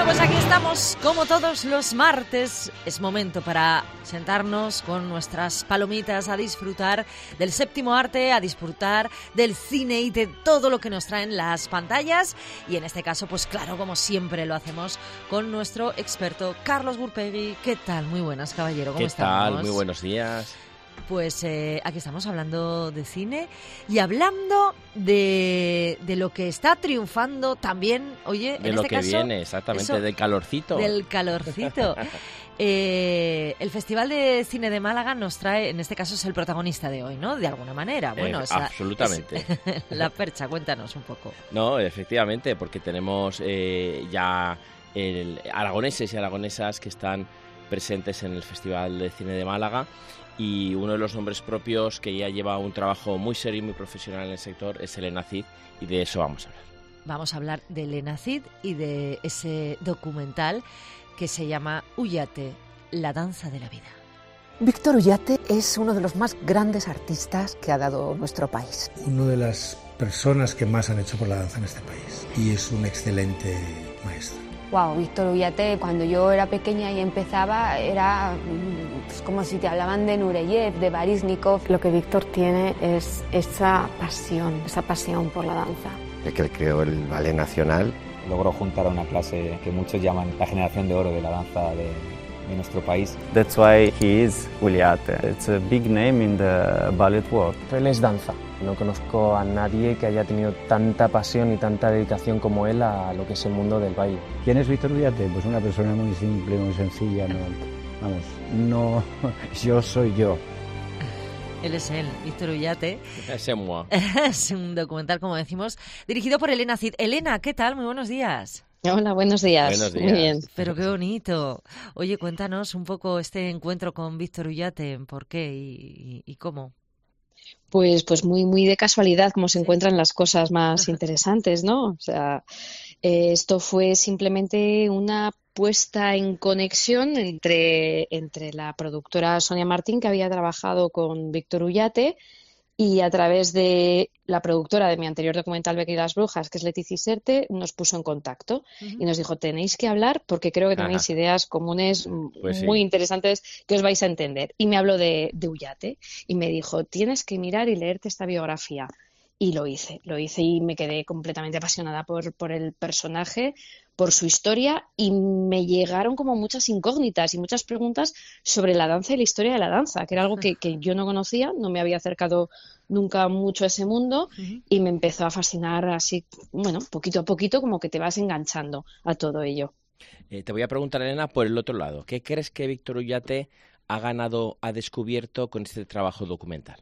S3: Bueno, pues aquí estamos, como todos los martes. Es momento para sentarnos con nuestras palomitas a disfrutar del séptimo arte, a disfrutar del cine y de todo lo que nos traen las pantallas. Y en este caso, pues claro, como siempre lo hacemos con nuestro experto Carlos Gurpegui. ¿Qué tal? Muy buenas, caballero. ¿Cómo
S6: ¿Qué
S3: estamos?
S6: tal? Muy buenos días.
S3: Pues eh, aquí estamos hablando de cine y hablando de, de lo que está triunfando también, oye,
S6: de
S3: en
S6: lo
S3: este
S6: que
S3: caso,
S6: viene, exactamente,
S3: eso,
S6: del calorcito.
S3: Del calorcito. eh, el Festival de Cine de Málaga nos trae, en este caso es el protagonista de hoy, ¿no? De alguna manera. Bueno,
S6: eh,
S3: esa,
S6: absolutamente.
S3: Es la percha, cuéntanos un poco.
S6: No, efectivamente, porque tenemos eh, ya el, aragoneses y aragonesas que están presentes en el Festival de Cine de Málaga. Y uno de los nombres propios que ya lleva un trabajo muy serio y muy profesional en el sector es Elena Cid, y de eso vamos a hablar.
S3: Vamos a hablar de Elena Cid y de ese documental que se llama Ullate, la danza de la vida.
S7: Víctor Ullate es uno de los más grandes artistas que ha dado nuestro país.
S23: Una de las personas que más han hecho por la danza en este país, y es un excelente maestro.
S24: Wow, Víctor Ullate, cuando yo era pequeña y empezaba, era pues, como si te hablaban de Nureyev, de Baryshnikov. Lo que Víctor tiene es esa pasión, esa pasión por la danza.
S25: El que él creó el Ballet Nacional.
S26: Logró juntar a una clase que muchos llaman la generación de oro de la danza de, de nuestro país.
S27: That's why he is Ullate. It's a big name in the ballet world.
S28: Él es danza. No conozco a nadie que haya tenido tanta pasión y tanta dedicación como él a lo que es el mundo del baile.
S29: ¿Quién es Víctor Ullate? Pues una persona muy simple, muy sencilla. No, vamos, no, yo soy yo.
S3: Él es él, Víctor Ullate.
S6: Ese moi.
S3: Es un documental, como decimos, dirigido por Elena Cid. Elena, ¿qué tal? Muy buenos días.
S5: Hola, buenos días.
S6: Buenos días.
S5: Muy bien.
S3: Pero qué bonito. Oye, cuéntanos un poco este encuentro con Víctor Ullate, ¿por qué y, y, y cómo?
S5: Pues, pues muy, muy de casualidad, como se encuentran las cosas más interesantes, ¿no? O sea, eh, esto fue simplemente una puesta en conexión entre, entre la productora Sonia Martín, que había trabajado con Víctor Ullate, y a través de la productora de mi anterior documental Becky y las Brujas, que es Leticia Iserte, nos puso en contacto uh-huh. y nos dijo, tenéis que hablar porque creo que tenéis Ajá. ideas comunes pues muy sí. interesantes que os vais a entender. Y me habló de, de Ullate y me dijo, tienes que mirar y leerte esta biografía. Y lo hice, lo hice y me quedé completamente apasionada por, por el personaje, por su historia, y me llegaron como muchas incógnitas y muchas preguntas sobre la danza y la historia de la danza, que era algo que, que yo no conocía, no me había acercado nunca mucho a ese mundo uh-huh. y me empezó a fascinar así, bueno, poquito a poquito, como que te vas enganchando a todo ello.
S6: Eh, te voy a preguntar, Elena, por el otro lado, ¿qué crees que Víctor Ullate ha ganado, ha descubierto con este trabajo documental?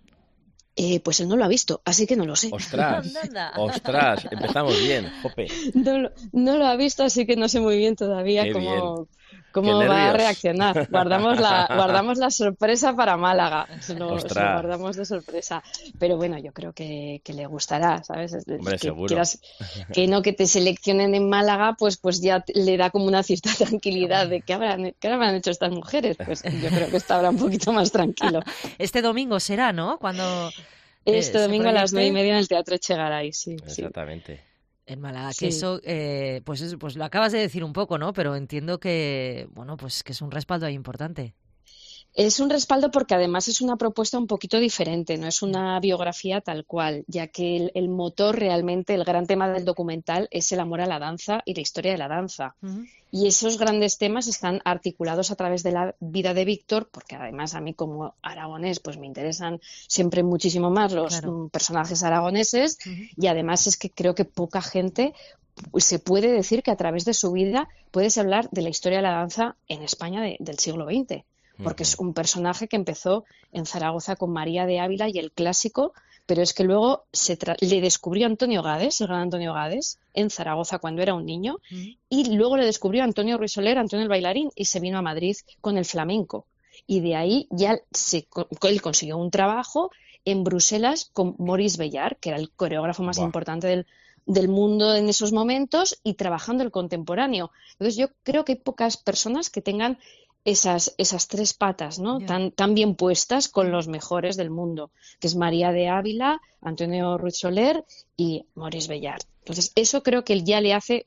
S5: Eh, pues él no lo ha visto, así que no lo sé.
S6: ¡Ostras! ¡Ostras! Empezamos bien, jope.
S5: No lo, no lo ha visto, así que no sé muy bien todavía Qué cómo, bien. cómo va a reaccionar. Guardamos la, guardamos la sorpresa para Málaga. Se lo, se lo guardamos de sorpresa. Pero bueno, yo creo que, que le gustará, ¿sabes?
S6: Hombre,
S5: que
S6: seguro.
S5: Quieras, que no que te seleccionen en Málaga, pues, pues ya le da como una cierta tranquilidad de ¿qué habrán, qué habrán hecho estas mujeres? Pues yo creo que estará un poquito más tranquilo.
S3: Este domingo será, ¿no? Cuando...
S5: Este eh, domingo a las nueve y media en el Teatro Echegaray, sí.
S6: Exactamente.
S5: Sí.
S3: En Málaga,
S5: sí.
S3: que eso, eh, pues, es, pues lo acabas de decir un poco, ¿no? Pero entiendo que, bueno, pues que es un respaldo ahí importante.
S5: Es un respaldo porque además es una propuesta un poquito diferente, no es una biografía tal cual, ya que el, el motor realmente, el gran tema del documental es el amor a la danza y la historia de la danza. Uh-huh. Y esos grandes temas están articulados a través de la vida de Víctor, porque además a mí como aragonés pues me interesan siempre muchísimo más los claro. personajes aragoneses uh-huh. y además es que creo que poca gente se puede decir que a través de su vida puedes hablar de la historia de la danza en España de, del siglo veinte. Porque es un personaje que empezó en Zaragoza con María de Ávila y el clásico, pero es que luego se tra- le descubrió Antonio Gades, el gran Antonio Gades, en Zaragoza cuando era un niño, uh-huh. y luego le descubrió Antonio Ruiz Soler, Antonio el bailarín, y se vino a Madrid con el flamenco. Y de ahí ya se, él consiguió un trabajo en Bruselas con Maurice Bellart, que era el coreógrafo más wow. importante del, del mundo en esos momentos, y trabajando el contemporáneo. Entonces yo creo que hay pocas personas que tengan esas, esas tres patas, ¿no? Yeah. Tan, tan bien puestas con los mejores del mundo, que es María de Ávila, Antonio Ruiz Soler y Maurice Bellart. Entonces, eso creo que ya le hace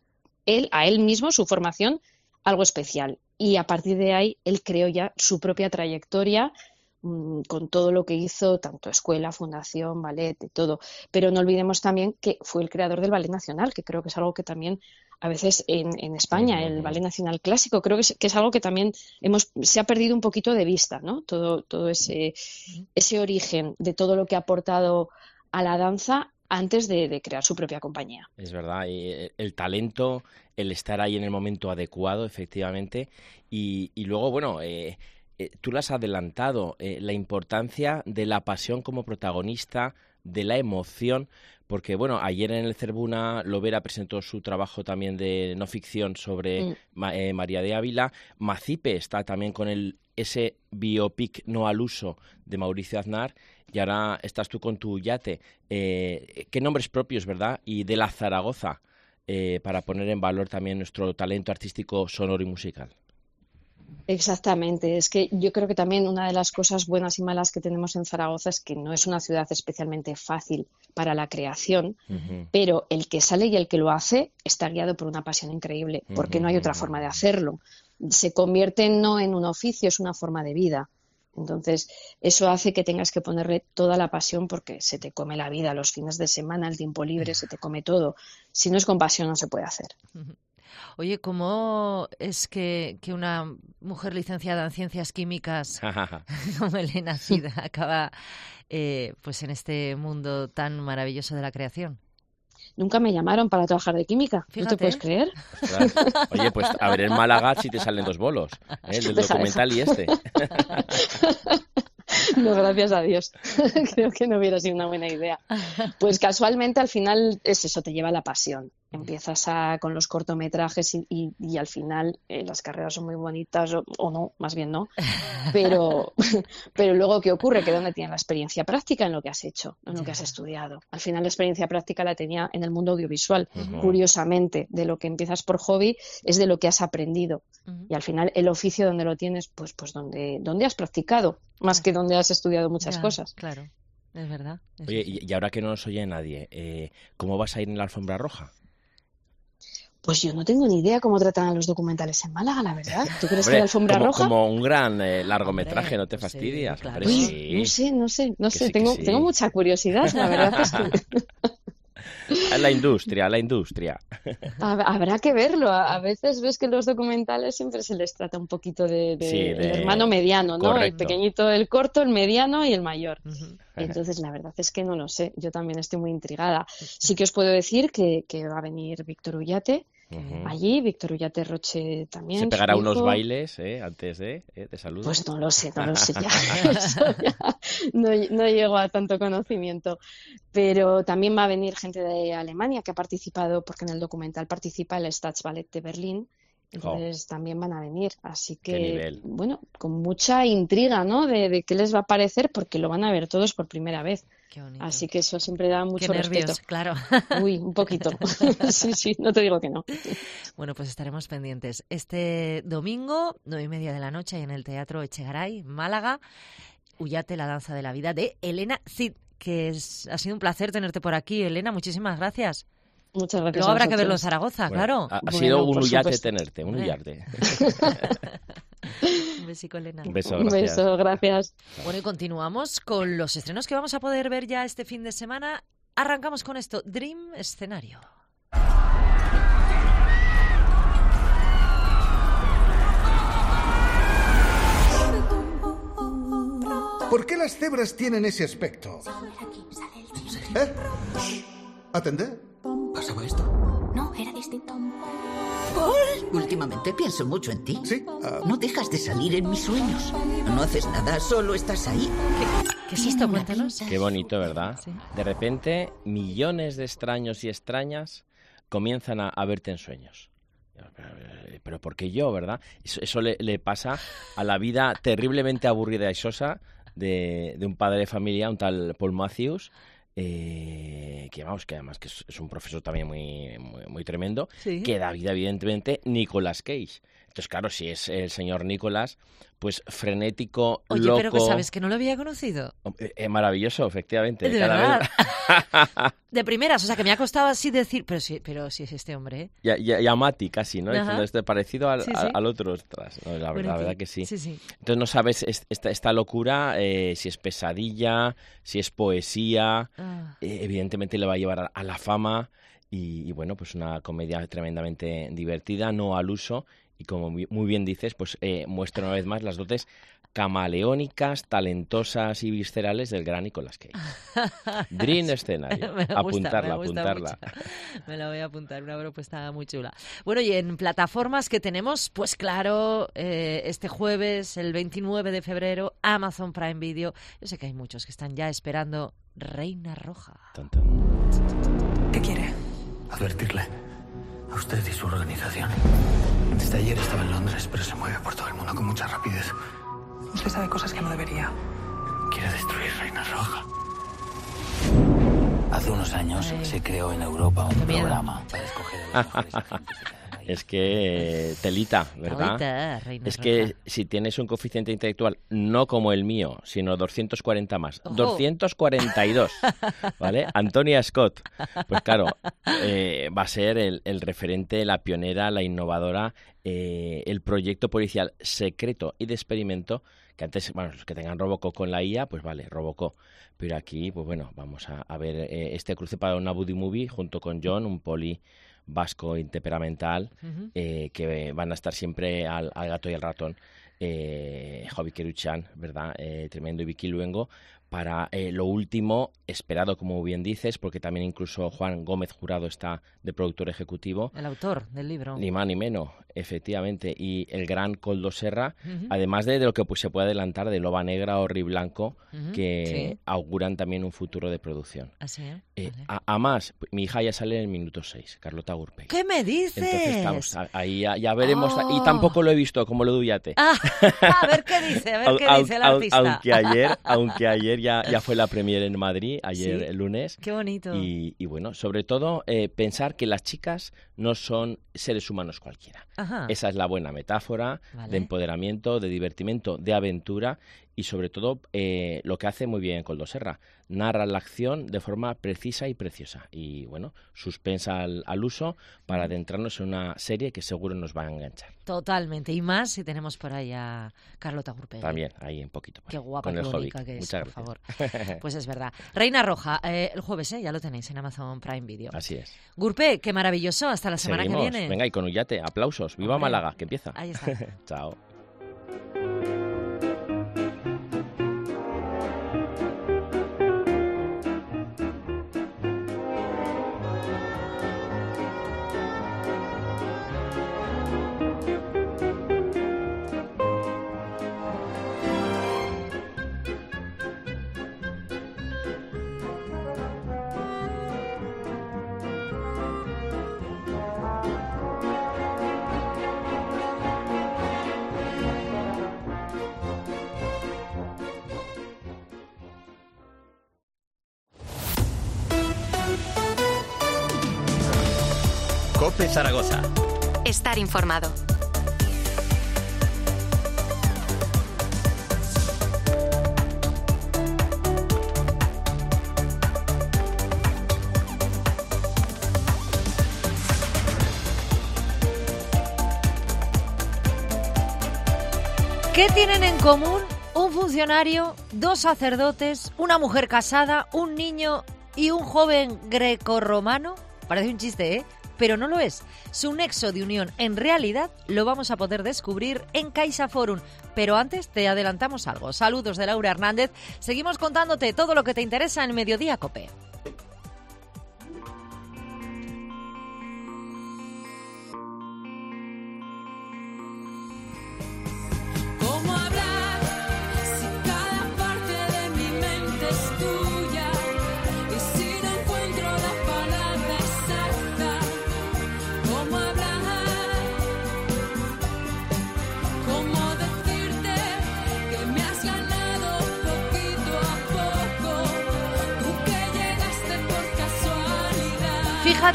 S4: él, a él mismo, su formación, algo especial. Y a partir de ahí, él creó ya su propia trayectoria mmm, con todo lo que hizo, tanto escuela, fundación, ballet, de todo. Pero no olvidemos también que fue el creador del Ballet Nacional, que creo que es algo que también a veces en, en España, sí, el Ballet Nacional Clásico, creo que es, que es algo que también hemos se ha perdido un poquito de vista, ¿no? Todo, todo ese, ese origen de todo lo que ha aportado a la danza antes de, de crear su propia compañía.
S6: Es verdad, y el talento, el estar ahí en el momento adecuado, efectivamente, y, y luego, bueno, eh, eh, tú lo has adelantado, eh, la importancia de la pasión como protagonista, de la emoción, porque, bueno, ayer en el Cerbuna Lovera presentó su trabajo también de no ficción sobre mm. Ma, eh, María de Ávila. Macipe está también con el ese biopic no al uso de Mauricio Aznar, y ahora estás tú con tu Yate. Eh, ¿Qué nombres propios, verdad? Y de la Zaragoza, eh, para poner en valor también nuestro talento artístico sonoro y musical.
S4: Exactamente, es que yo creo que también una de las cosas buenas y malas que tenemos en Zaragoza es que no es una ciudad especialmente fácil para la creación, uh-huh. pero el que sale y el que lo hace está guiado por una pasión increíble, porque uh-huh. no hay otra forma de hacerlo. Se convierte no en un oficio, es una forma de vida. Entonces, eso hace que tengas que ponerle toda la pasión porque se te come la vida, los fines de semana, el tiempo libre, se te come todo. Si no es con pasión, no se puede hacer.
S3: Uh-huh. Oye, ¿cómo es que, que una mujer licenciada en Ciencias Químicas como Elena Cid acaba eh, pues en este mundo tan maravilloso de la creación?
S4: Nunca me llamaron para trabajar de química. Fíjate. ¿No te puedes creer?
S6: Ostras. Oye, pues a ver, en Málaga sí te salen dos bolos, ¿eh? El del deja, documental deja. Y este.
S4: No, gracias a Dios. Creo que no hubiera sido una buena idea. Pues casualmente al final es eso, te lleva la pasión. Empiezas a, con los cortometrajes y, y, y al final eh, las carreras son muy bonitas, o, o no, más bien no. Pero, pero luego, ¿qué ocurre? Que ¿dónde tienes la experiencia práctica en lo que has hecho, en lo que has estudiado? Al final la experiencia práctica la tenía en el mundo audiovisual. Uh-huh. Curiosamente, de lo que empiezas por hobby es de lo que has aprendido. Uh-huh. Y al final el oficio donde lo tienes, pues, pues donde, donde has practicado, más que donde has estudiado muchas
S3: ya,
S4: cosas.
S3: Claro, es verdad. Es
S6: Oye, y, y ahora que no nos oye nadie, eh, ¿cómo vas a ir en la alfombra roja?
S4: Pues yo no tengo ni idea cómo tratan a los documentales en Málaga, la verdad. ¿Tú crees
S6: Hombre,
S4: que hay alfombra
S6: como,
S4: roja?
S6: Como un gran eh, largometraje, no te fastidias.
S4: Sí, claro.
S6: Hombre,
S4: Uy,
S6: sí.
S4: No sé, no sé, no
S6: que
S4: sé.
S6: Sí,
S4: tengo,
S6: sí.
S4: tengo mucha curiosidad, la verdad es que...
S6: La industria, la industria.
S4: Habrá que verlo. A veces ves que los documentales siempre se les trata un poquito de, de,
S6: sí, de...
S4: el hermano mediano, ¿no?
S6: Correcto.
S4: El pequeñito, el corto, el mediano y el mayor.
S3: Uh-huh.
S4: Entonces, la verdad es que no lo sé. Yo también estoy muy intrigada. Sí que os puedo decir que, que va a venir Víctor Ullate. Uh-huh. Allí, Víctor Ullate Roche también.
S6: ¿Se pegará unos bailes eh, antes de, eh, de saludo?
S4: Pues no lo sé, no lo sé ya. Eso ya no, no llego a tanto conocimiento. Pero también va a venir gente de Alemania que ha participado, porque en el documental participa el Staatsballett de Berlín. Entonces oh. también van a venir. Así que, bueno, con mucha intriga, ¿no? De, de qué les va a parecer, porque lo van a ver todos por primera vez. Así que eso siempre da mucho
S3: qué nervios,
S4: respeto.
S3: Claro.
S4: Uy, un poquito. Sí, sí, no te digo que no.
S3: Bueno, pues estaremos pendientes. Este domingo, nueve y media de la noche, en el Teatro Echegaray, Málaga, Ullate, la danza de la vida, de Elena Cid, que es, ha sido un placer tenerte por aquí. Elena, muchísimas gracias.
S4: Muchas gracias.
S3: Luego habrá que verlo en Zaragoza,
S6: bueno,
S3: claro.
S6: Ha, ha
S4: bueno,
S6: sido un Ullate tenerte, un Ullate.
S3: Un besico, Elena.
S6: Un beso,
S4: gracias. Un beso, gracias.
S3: Bueno, y continuamos con los estrenos que vamos a poder ver ya este fin de semana. Arrancamos con esto, Dream Escenario.
S8: ¿Por qué las cebras tienen ese aspecto? ¿Eh? ¿Atender?
S11: ¿Pasaba esto? No, era distinto. Paul, últimamente pienso mucho en ti.
S8: Sí. Uh...
S11: No dejas de salir en mis sueños. No haces nada, solo estás ahí.
S3: ¿Qué, qué es esto? Cuéntanos.
S6: Qué bonito, ¿verdad? Sí. De repente, millones de extraños y extrañas comienzan a, a verte en sueños. Pero ¿por qué yo, verdad? Eso, eso le, le pasa a la vida terriblemente aburrida y sosa de, de un padre de familia, un tal Paul Matthews, eh, que vamos, que además que es, es un profesor también muy, muy, muy tremendo, sí. Que da vida, evidentemente, Nicolas Cage. Entonces, claro, si es el señor Nicolás, pues frenético,
S3: Oye,
S6: loco...
S3: pero que sabes que no lo había conocido.
S6: Es eh, maravilloso, efectivamente.
S3: De
S6: cada
S3: verdad.
S6: Vez...
S3: De primeras, o sea, que me ha costado así decir, pero sí, pero sí es este hombre, ¿eh?
S6: Y, y, y a Mati casi, ¿no?
S3: Ajá.
S6: Diciendo este parecido al,
S3: Sí,
S6: al,
S3: sí.
S6: al otro. Ostras, no, la,
S3: Bueno,
S6: la
S3: que-
S6: verdad que sí.
S3: sí, sí.
S6: Entonces no sabes es- esta, esta locura, eh, si es pesadilla, si es poesía.
S3: Ah.
S6: Eh, evidentemente le va a llevar a, a la fama. Y, y bueno, pues una comedia tremendamente divertida, no al uso. Y como muy muy bien dices, pues eh, muestra una vez más las dotes camaleónicas, talentosas y viscerales del gran Nicolas Cage. Dream escenario.
S3: Me gusta,
S6: Apuntarla,
S3: me gusta
S6: apuntarla.
S3: mucho. Me la voy a apuntar, una propuesta muy chula. Bueno, y en plataformas que tenemos, pues claro, eh, este jueves, el veintinueve de febrero, Amazon Prime Video. Yo sé que hay muchos que están ya esperando Reina Roja.
S12: ¿Qué quiere?
S13: Advertirle a usted y su organización. Desde ayer estaba en Londres, pero se mueve por todo el mundo con mucha rapidez.
S12: Usted sabe cosas que no debería.
S13: Quiere destruir Reina Roja. Hace unos años se creó en Europa un programa para escoger a los mejores agentes.
S6: Es que eh, telita, ¿verdad?
S3: Telita, Reina
S6: es que
S3: Roja.
S6: si tienes un coeficiente intelectual no como el mío, sino doscientos cuarenta más,
S3: Ojo.
S6: doscientos cuarenta y dos, ¿vale? Antonia Scott, pues claro, eh, va a ser el, el referente, la pionera, la innovadora, eh, el proyecto policial secreto y de experimento, que antes, bueno, los que tengan Robocop con la I A, pues vale, Robocop. Pero aquí, pues bueno, vamos a, a ver eh, este cruce para una buddy movie junto con John, un poli vasco intemperamental,
S3: Ujú.
S6: eh, que van a estar siempre al, al gato y al ratón, eh, Javi Keruchan, ¿verdad? Eh, tremendo, y Vicky Luengo, para eh, lo último, esperado, como bien dices, porque también incluso Juan Gómez Jurado está de productor ejecutivo,
S3: El autor del libro.
S6: ni más ni menos, efectivamente, y el gran Koldo Serra,
S3: Ujú.
S6: además de, de lo que pues, se puede adelantar de Loba Negra o Riblanco,
S3: Ujú,
S6: que
S3: sí.
S6: auguran también un futuro de producción.
S3: Así, ¿eh?
S6: Eh,
S3: Vale.
S6: a, a más, mi hija ya sale en el minuto seis, Carlota Gurpey.
S3: ¿Qué me dices?
S6: Entonces estamos a- ahí, ya, ya veremos.
S3: Oh.
S6: Y tampoco lo he visto, como lo duyate.
S3: Ah, a ver qué dice, a ver qué
S6: Au-
S3: dice el
S6: au-
S3: artista.
S6: Aunque ayer, aunque ayer ya, ya fue la premiere en Madrid, ayer
S3: Sí.
S6: el lunes.
S3: Qué bonito.
S6: Y, y bueno, sobre todo eh, pensar que las chicas no son seres humanos cualquiera.
S3: Ajá.
S6: Esa es la buena metáfora
S3: Vale.
S6: de empoderamiento, de divertimento, de aventura y sobre todo eh, lo que hace muy bien Koldo Serra, narra la acción de forma precisa y preciosa y bueno, suspensa al, al uso para adentrarnos en una serie que seguro nos va a enganchar.
S3: Totalmente. Y más si tenemos por ahí a Carlota Gurpey.
S6: También, ahí un poquito. por
S3: Qué
S6: ahí,
S3: guapa,
S6: con
S3: qué
S6: el
S3: bonita
S6: Hobbit.
S3: que es,
S6: Muchas
S3: por
S6: gracias.
S3: favor. Pues es verdad. Reina Roja, eh, el jueves, ¿eh? Ya lo tenéis en Amazon Prime Video.
S6: Así es.
S3: Gurpey, qué maravilloso. Hasta la semana
S6: Seguimos.
S3: que viene.
S6: Venga, y con Ullate, aplausos. ¡Viva
S3: Hombre,
S6: Málaga, que empieza!
S3: ahí está.
S6: Chao.
S2: COPE Zaragoza.
S1: Estar informado.
S3: ¿Qué tienen en común un funcionario, dos sacerdotes, una mujer casada, un niño y un joven grecorromano? Parece un chiste, ¿eh? Pero no lo es. Su nexo de unión en realidad lo vamos a poder descubrir en Caixa Forum. Pero antes te adelantamos algo. Saludos de Laura Hernández. Seguimos contándote todo lo que te interesa en Mediodía COPE.
S14: ¿Cómo hablar si cada parte de mi mente es tuya? Y si no encuentro la palabra exacta, ¿cómo hablar? ¿Cómo decirte que me has ganado poquito a poco? Tú que llegaste por casualidad.
S3: Fíjate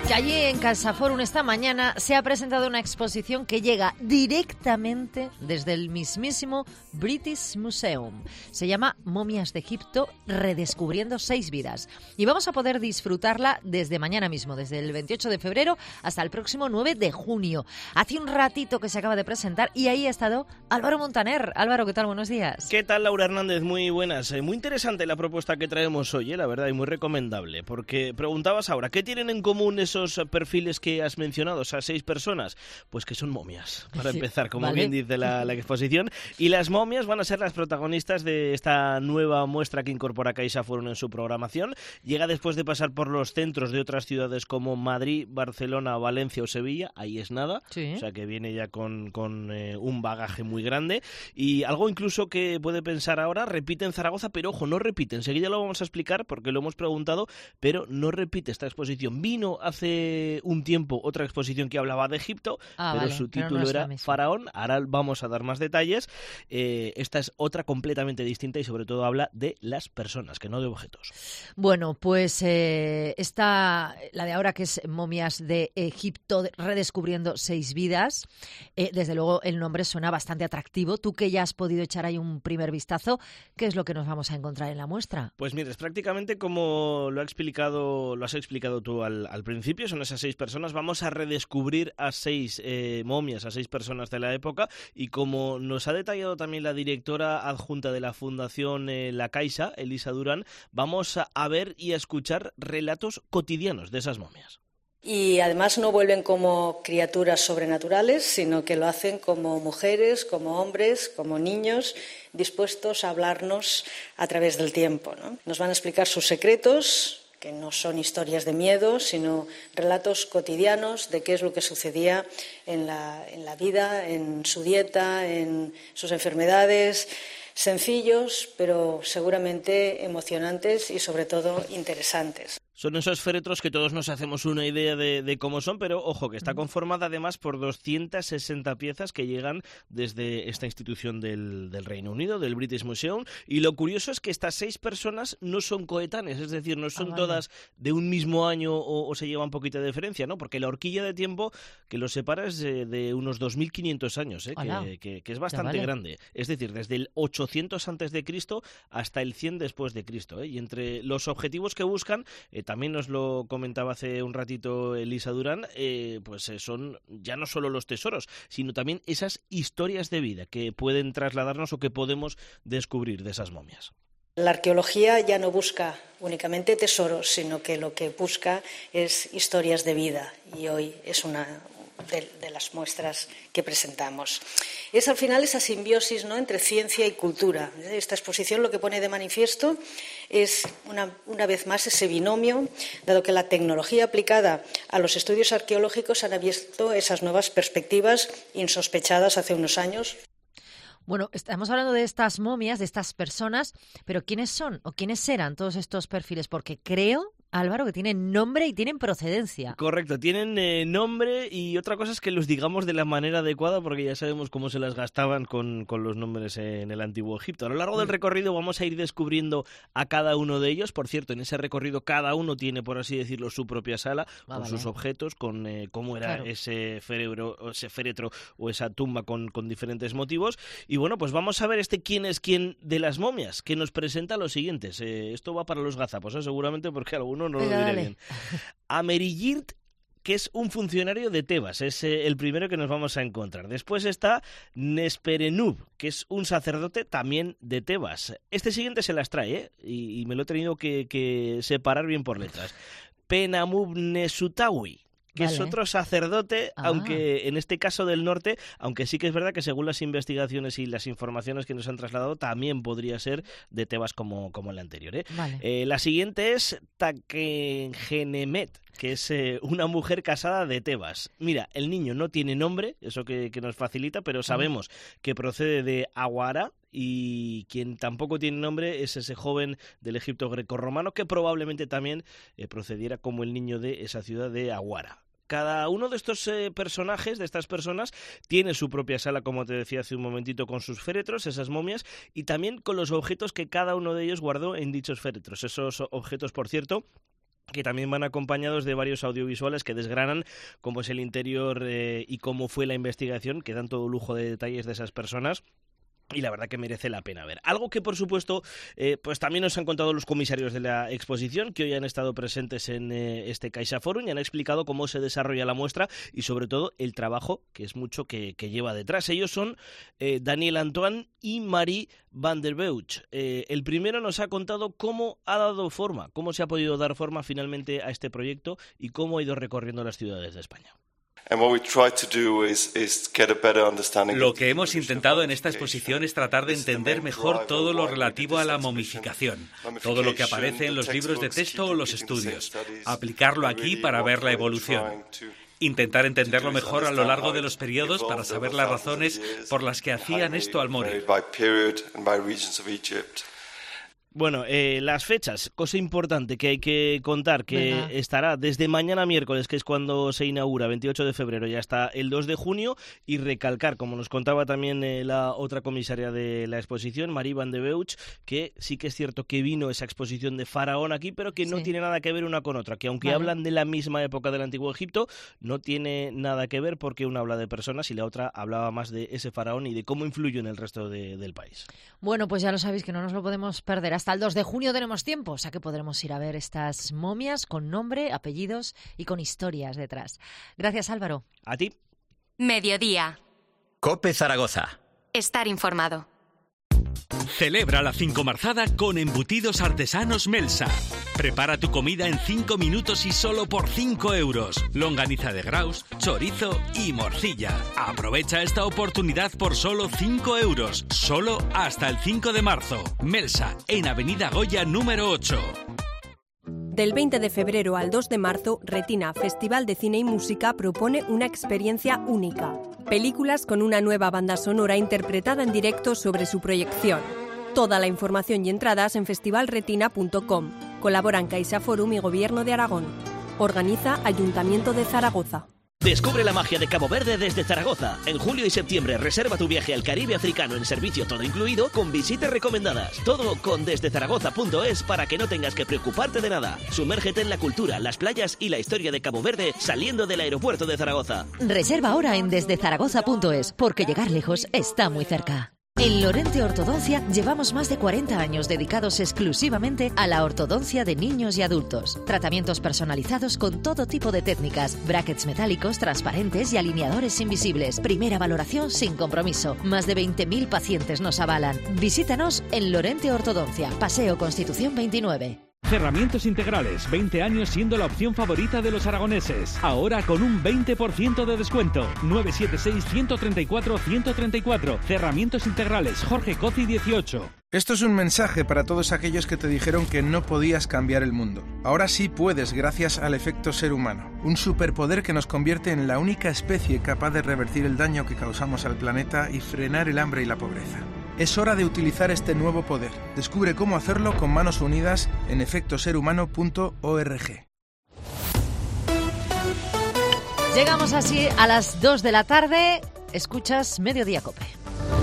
S3: Y allí en Casa Forum esta mañana se ha presentado una exposición que llega directamente desde el mismísimo British Museum. Se llama Momias de Egipto, redescubriendo seis vidas. Y vamos a poder disfrutarla desde mañana mismo, desde el veintiocho de febrero hasta el próximo nueve de junio. Hace un ratito que se acaba de presentar y ahí ha estado Álvaro Montaner. Álvaro, ¿qué tal? Buenos días.
S9: ¿Qué tal, Laura Hernández? Muy buenas. Eh, muy interesante la propuesta que traemos hoy, eh, la verdad, y muy recomendable, porque preguntabas ahora, ¿qué tienen en común esos perfiles que has mencionado, esas seis personas? Pues que son momias, para
S10: Sí,
S9: empezar, como
S10: vale.
S9: bien dice la, la exposición. Y las momias van a ser las protagonistas de esta nueva muestra que incorpora Caixa Forum en su programación. Llega después de pasar por los centros de otras ciudades como Madrid, Barcelona, Valencia o Sevilla. Ahí es nada.
S3: Sí.
S9: O sea que viene ya con, con eh, un bagaje muy grande. Y algo incluso que puede pensar ahora, repite en Zaragoza, pero ojo, no repite. Enseguida lo vamos a explicar porque lo hemos preguntado, pero no repite esta exposición. Vino hace un tiempo otra exposición que hablaba de Egipto,
S3: Ah,
S9: pero
S3: vale,
S9: su
S3: pero
S9: título
S3: no es la
S9: era
S3: misma.
S9: Faraón. Ahora vamos a dar más detalles. Eh, esta es otra completamente distinta y sobre todo habla de las personas, que no de objetos.
S3: Bueno, pues eh, esta, la de ahora que es Momias de Egipto, redescubriendo seis vidas, eh, desde luego el nombre suena bastante atractivo. Tú que ya has podido echar ahí un primer vistazo, ¿qué es lo que nos vamos a encontrar en la muestra?
S9: Pues mira, es prácticamente como lo ha explicado, lo has explicado tú al, al principio, son esas seis personas. Vamos a redescubrir a seis eh, momias, a seis personas de la época, y como nos ha detallado también la directora adjunta de la Fundación eh, La Caixa, Elisa Durán, vamos a, a ver y a escuchar relatos cotidianos de esas momias.
S15: Y además no vuelven como criaturas sobrenaturales, sino que lo hacen como mujeres, como hombres, como niños, dispuestos a hablarnos a través del tiempo, ¿no? Nos van a explicar sus secretos, que no son historias de miedo, sino relatos cotidianos de qué es lo que sucedía en la, en la vida, en su dieta, en sus enfermedades, sencillos, pero seguramente emocionantes y sobre todo interesantes.
S9: Son esos féretros que todos nos hacemos una idea de, de cómo son, pero ojo, que está conformada además por doscientas sesenta piezas que llegan desde esta institución del, del Reino Unido, del British Museum, y lo curioso es que estas seis personas no son coetáneas, es decir, no son
S10: Ah, vale.
S9: todas de un mismo año o, o se lleva un poquito de diferencia, ¿no? Porque la horquilla de tiempo que los separa es de, de unos dos mil quinientos años, ¿eh?
S10: Alá.
S9: que, que, que es
S10: Ya
S9: bastante
S10: vale.
S9: grande, es decir, desde el ochocientos antes de Cristo hasta el cien después de Cristo, ¿eh? Y entre los objetivos que buscan, eh, también nos lo comentaba hace un ratito Elisa Durán, eh, pues eh, son ya no solo los tesoros, sino también esas historias de vida que pueden trasladarnos o que podemos descubrir de esas momias.
S15: La arqueología ya no busca únicamente tesoros, sino que lo que busca es historias de vida, y hoy es una de, de las muestras que presentamos. Es al final esa simbiosis, ¿no?, entre ciencia y cultura. Esta exposición lo que pone de manifiesto es una, una vez más ese binomio, dado que la tecnología aplicada a los estudios arqueológicos han abierto esas nuevas perspectivas insospechadas hace unos años.
S3: Bueno, estamos hablando de estas momias, de estas personas, pero ¿quiénes son o quiénes eran todos estos perfiles? Porque creo, Álvaro, que tienen nombre y tienen procedencia.
S9: Correcto, tienen eh, nombre, y otra cosa es que los digamos de la manera adecuada, porque ya sabemos cómo se las gastaban con, con los nombres en el antiguo Egipto. A lo largo del recorrido vamos a ir descubriendo a cada uno de ellos. Por cierto, en ese recorrido cada uno tiene, por así decirlo, su propia sala,
S10: Ah,
S9: con
S10: vale.
S9: sus objetos, con eh, cómo era
S10: Claro.
S9: ese féretro, o ese féretro o esa tumba con, con diferentes motivos. Y bueno, pues vamos a ver este quién es quién de las momias, que nos presenta los siguientes. Eh, esto va para los gazapos, ¿eh? Seguramente, porque alguno no
S10: Venga,
S9: lo diré
S10: dale.
S9: bien. Amerigirt, que es un funcionario de Tebas, es eh, el primero que nos vamos a encontrar. Después está Nesperenub, que es un sacerdote también de Tebas. Este siguiente se las trae, ¿eh? y, y me lo he tenido que, que separar bien por letras. Penamub Nesutawi, que
S10: Vale.
S9: es otro sacerdote,
S10: Ah.
S9: aunque en este caso del norte, aunque sí que es verdad que según las investigaciones y las informaciones que nos han trasladado, también podría ser de Tebas como, como el anterior, ¿eh?
S10: Vale.
S9: Eh, la siguiente es Takengenemet, que es eh, una mujer casada de Tebas. Mira, el niño no tiene nombre, eso que, que nos facilita, pero sabemos que procede de Aguara, y quien tampoco tiene nombre es ese joven del Egipto grecorromano que probablemente también eh, procediera como el niño de esa ciudad de Aguara. Cada uno de estos eh, personajes, de estas personas, tiene su propia sala, como te decía hace un momentito, con sus féretros, esas momias, y también con los objetos que cada uno de ellos guardó en dichos féretros. Esos objetos, por cierto, que también van acompañados de varios audiovisuales que desgranan cómo es el interior eh, y cómo fue la investigación, que dan todo lujo de detalles de esas personas. Y la verdad que merece la pena ver. Algo que, por supuesto, eh, pues también nos han contado los comisarios de la exposición, que hoy han estado presentes en eh, este CaixaForum y han explicado cómo se desarrolla la muestra y, sobre todo, el trabajo, que es mucho, que, que lleva detrás. Ellos son eh, Daniel Antoine y Marie van der Beuch. Eh, el primero nos ha contado cómo ha dado forma, cómo se ha podido dar forma finalmente a este proyecto y cómo ha ido recorriendo las ciudades de España.
S7: Lo que hemos intentado en esta exposición es tratar de entender mejor todo lo relativo a la momificación, todo lo que aparece en los libros de texto o los estudios, aplicarlo aquí para ver la evolución. Intentar entenderlo mejor a lo largo de los periodos para saber las razones por las que hacían esto al morir.
S9: Bueno, eh, las fechas, cosa importante que hay que contar, que Venga. estará desde mañana miércoles, que es cuando se inaugura, veintiocho de febrero, y hasta el dos de junio, y recalcar, como nos contaba también eh, la otra comisaria de la exposición, Marie van der Beuch, que sí que es cierto que vino esa exposición de Faraón aquí, pero que no sí. tiene nada que ver una con otra, que aunque vale. hablan de la misma época del Antiguo Egipto, no tiene nada que ver porque una habla de personas y la otra hablaba más de ese faraón y de cómo influyó en el resto de, del país.
S3: Bueno, pues ya lo sabéis que no nos lo podemos perder. Hasta el dos de junio tenemos tiempo, o sea que podremos ir a ver estas momias con nombre, apellidos y con historias detrás. Gracias, Álvaro.
S9: A ti.
S1: Mediodía.
S2: COPE Zaragoza.
S1: Estar informado.
S10: Celebra la cincomarzada con Embutidos Artesanos Melsa. Prepara tu comida en cinco minutos y solo por cinco euros. Longaniza de Graus, chorizo y morcilla. Aprovecha esta oportunidad por solo cinco euros. Solo hasta el cinco de marzo. Melsa, en Avenida Goya número ocho.
S16: Del veinte de febrero al dos de marzo, Retina, Festival de Cine y Música, propone una experiencia única. Películas con una nueva banda sonora interpretada en directo sobre su proyección. Toda la información y entradas en festival retina punto com. Colaboran CaixaForum y Gobierno de Aragón. Organiza Ayuntamiento de Zaragoza.
S17: Descubre la magia de Cabo Verde desde Zaragoza. En julio y septiembre reserva tu viaje al Caribe africano en servicio todo incluido con visitas recomendadas. Todo con desde zaragoza punto es para que no tengas que preocuparte de nada. Sumérgete en la cultura, las playas y la historia de Cabo Verde saliendo del aeropuerto de Zaragoza.
S3: Reserva ahora en desde zaragoza punto es porque llegar lejos está muy cerca. En Lorente Ortodoncia llevamos más de cuarenta años dedicados exclusivamente a la ortodoncia de niños y adultos. Tratamientos personalizados con todo tipo de técnicas, brackets metálicos, transparentes y alineadores invisibles. Primera valoración sin compromiso. Más de veinte mil pacientes nos avalan. Visítanos en Lorente Ortodoncia, Paseo Constitución veintinueve.
S18: Cerramientos integrales, veinte años siendo la opción favorita de los aragoneses. Ahora con un veinte por ciento de descuento. nueve siete seis, uno tres cuatro, uno tres cuatro. Cerramientos integrales, Jorge Cozi dieciocho.
S19: Esto es un mensaje para todos aquellos que te dijeron que no podías cambiar el mundo. Ahora sí puedes gracias al efecto ser humano. Un superpoder que nos convierte en la única especie capaz de revertir el daño que causamos al planeta y frenar el hambre y la pobreza. Es hora de utilizar este nuevo poder. Descubre cómo hacerlo con manos unidas en efecto ser humano punto org.
S3: Llegamos así a las dos de la tarde. Escuchas Mediodía COPE.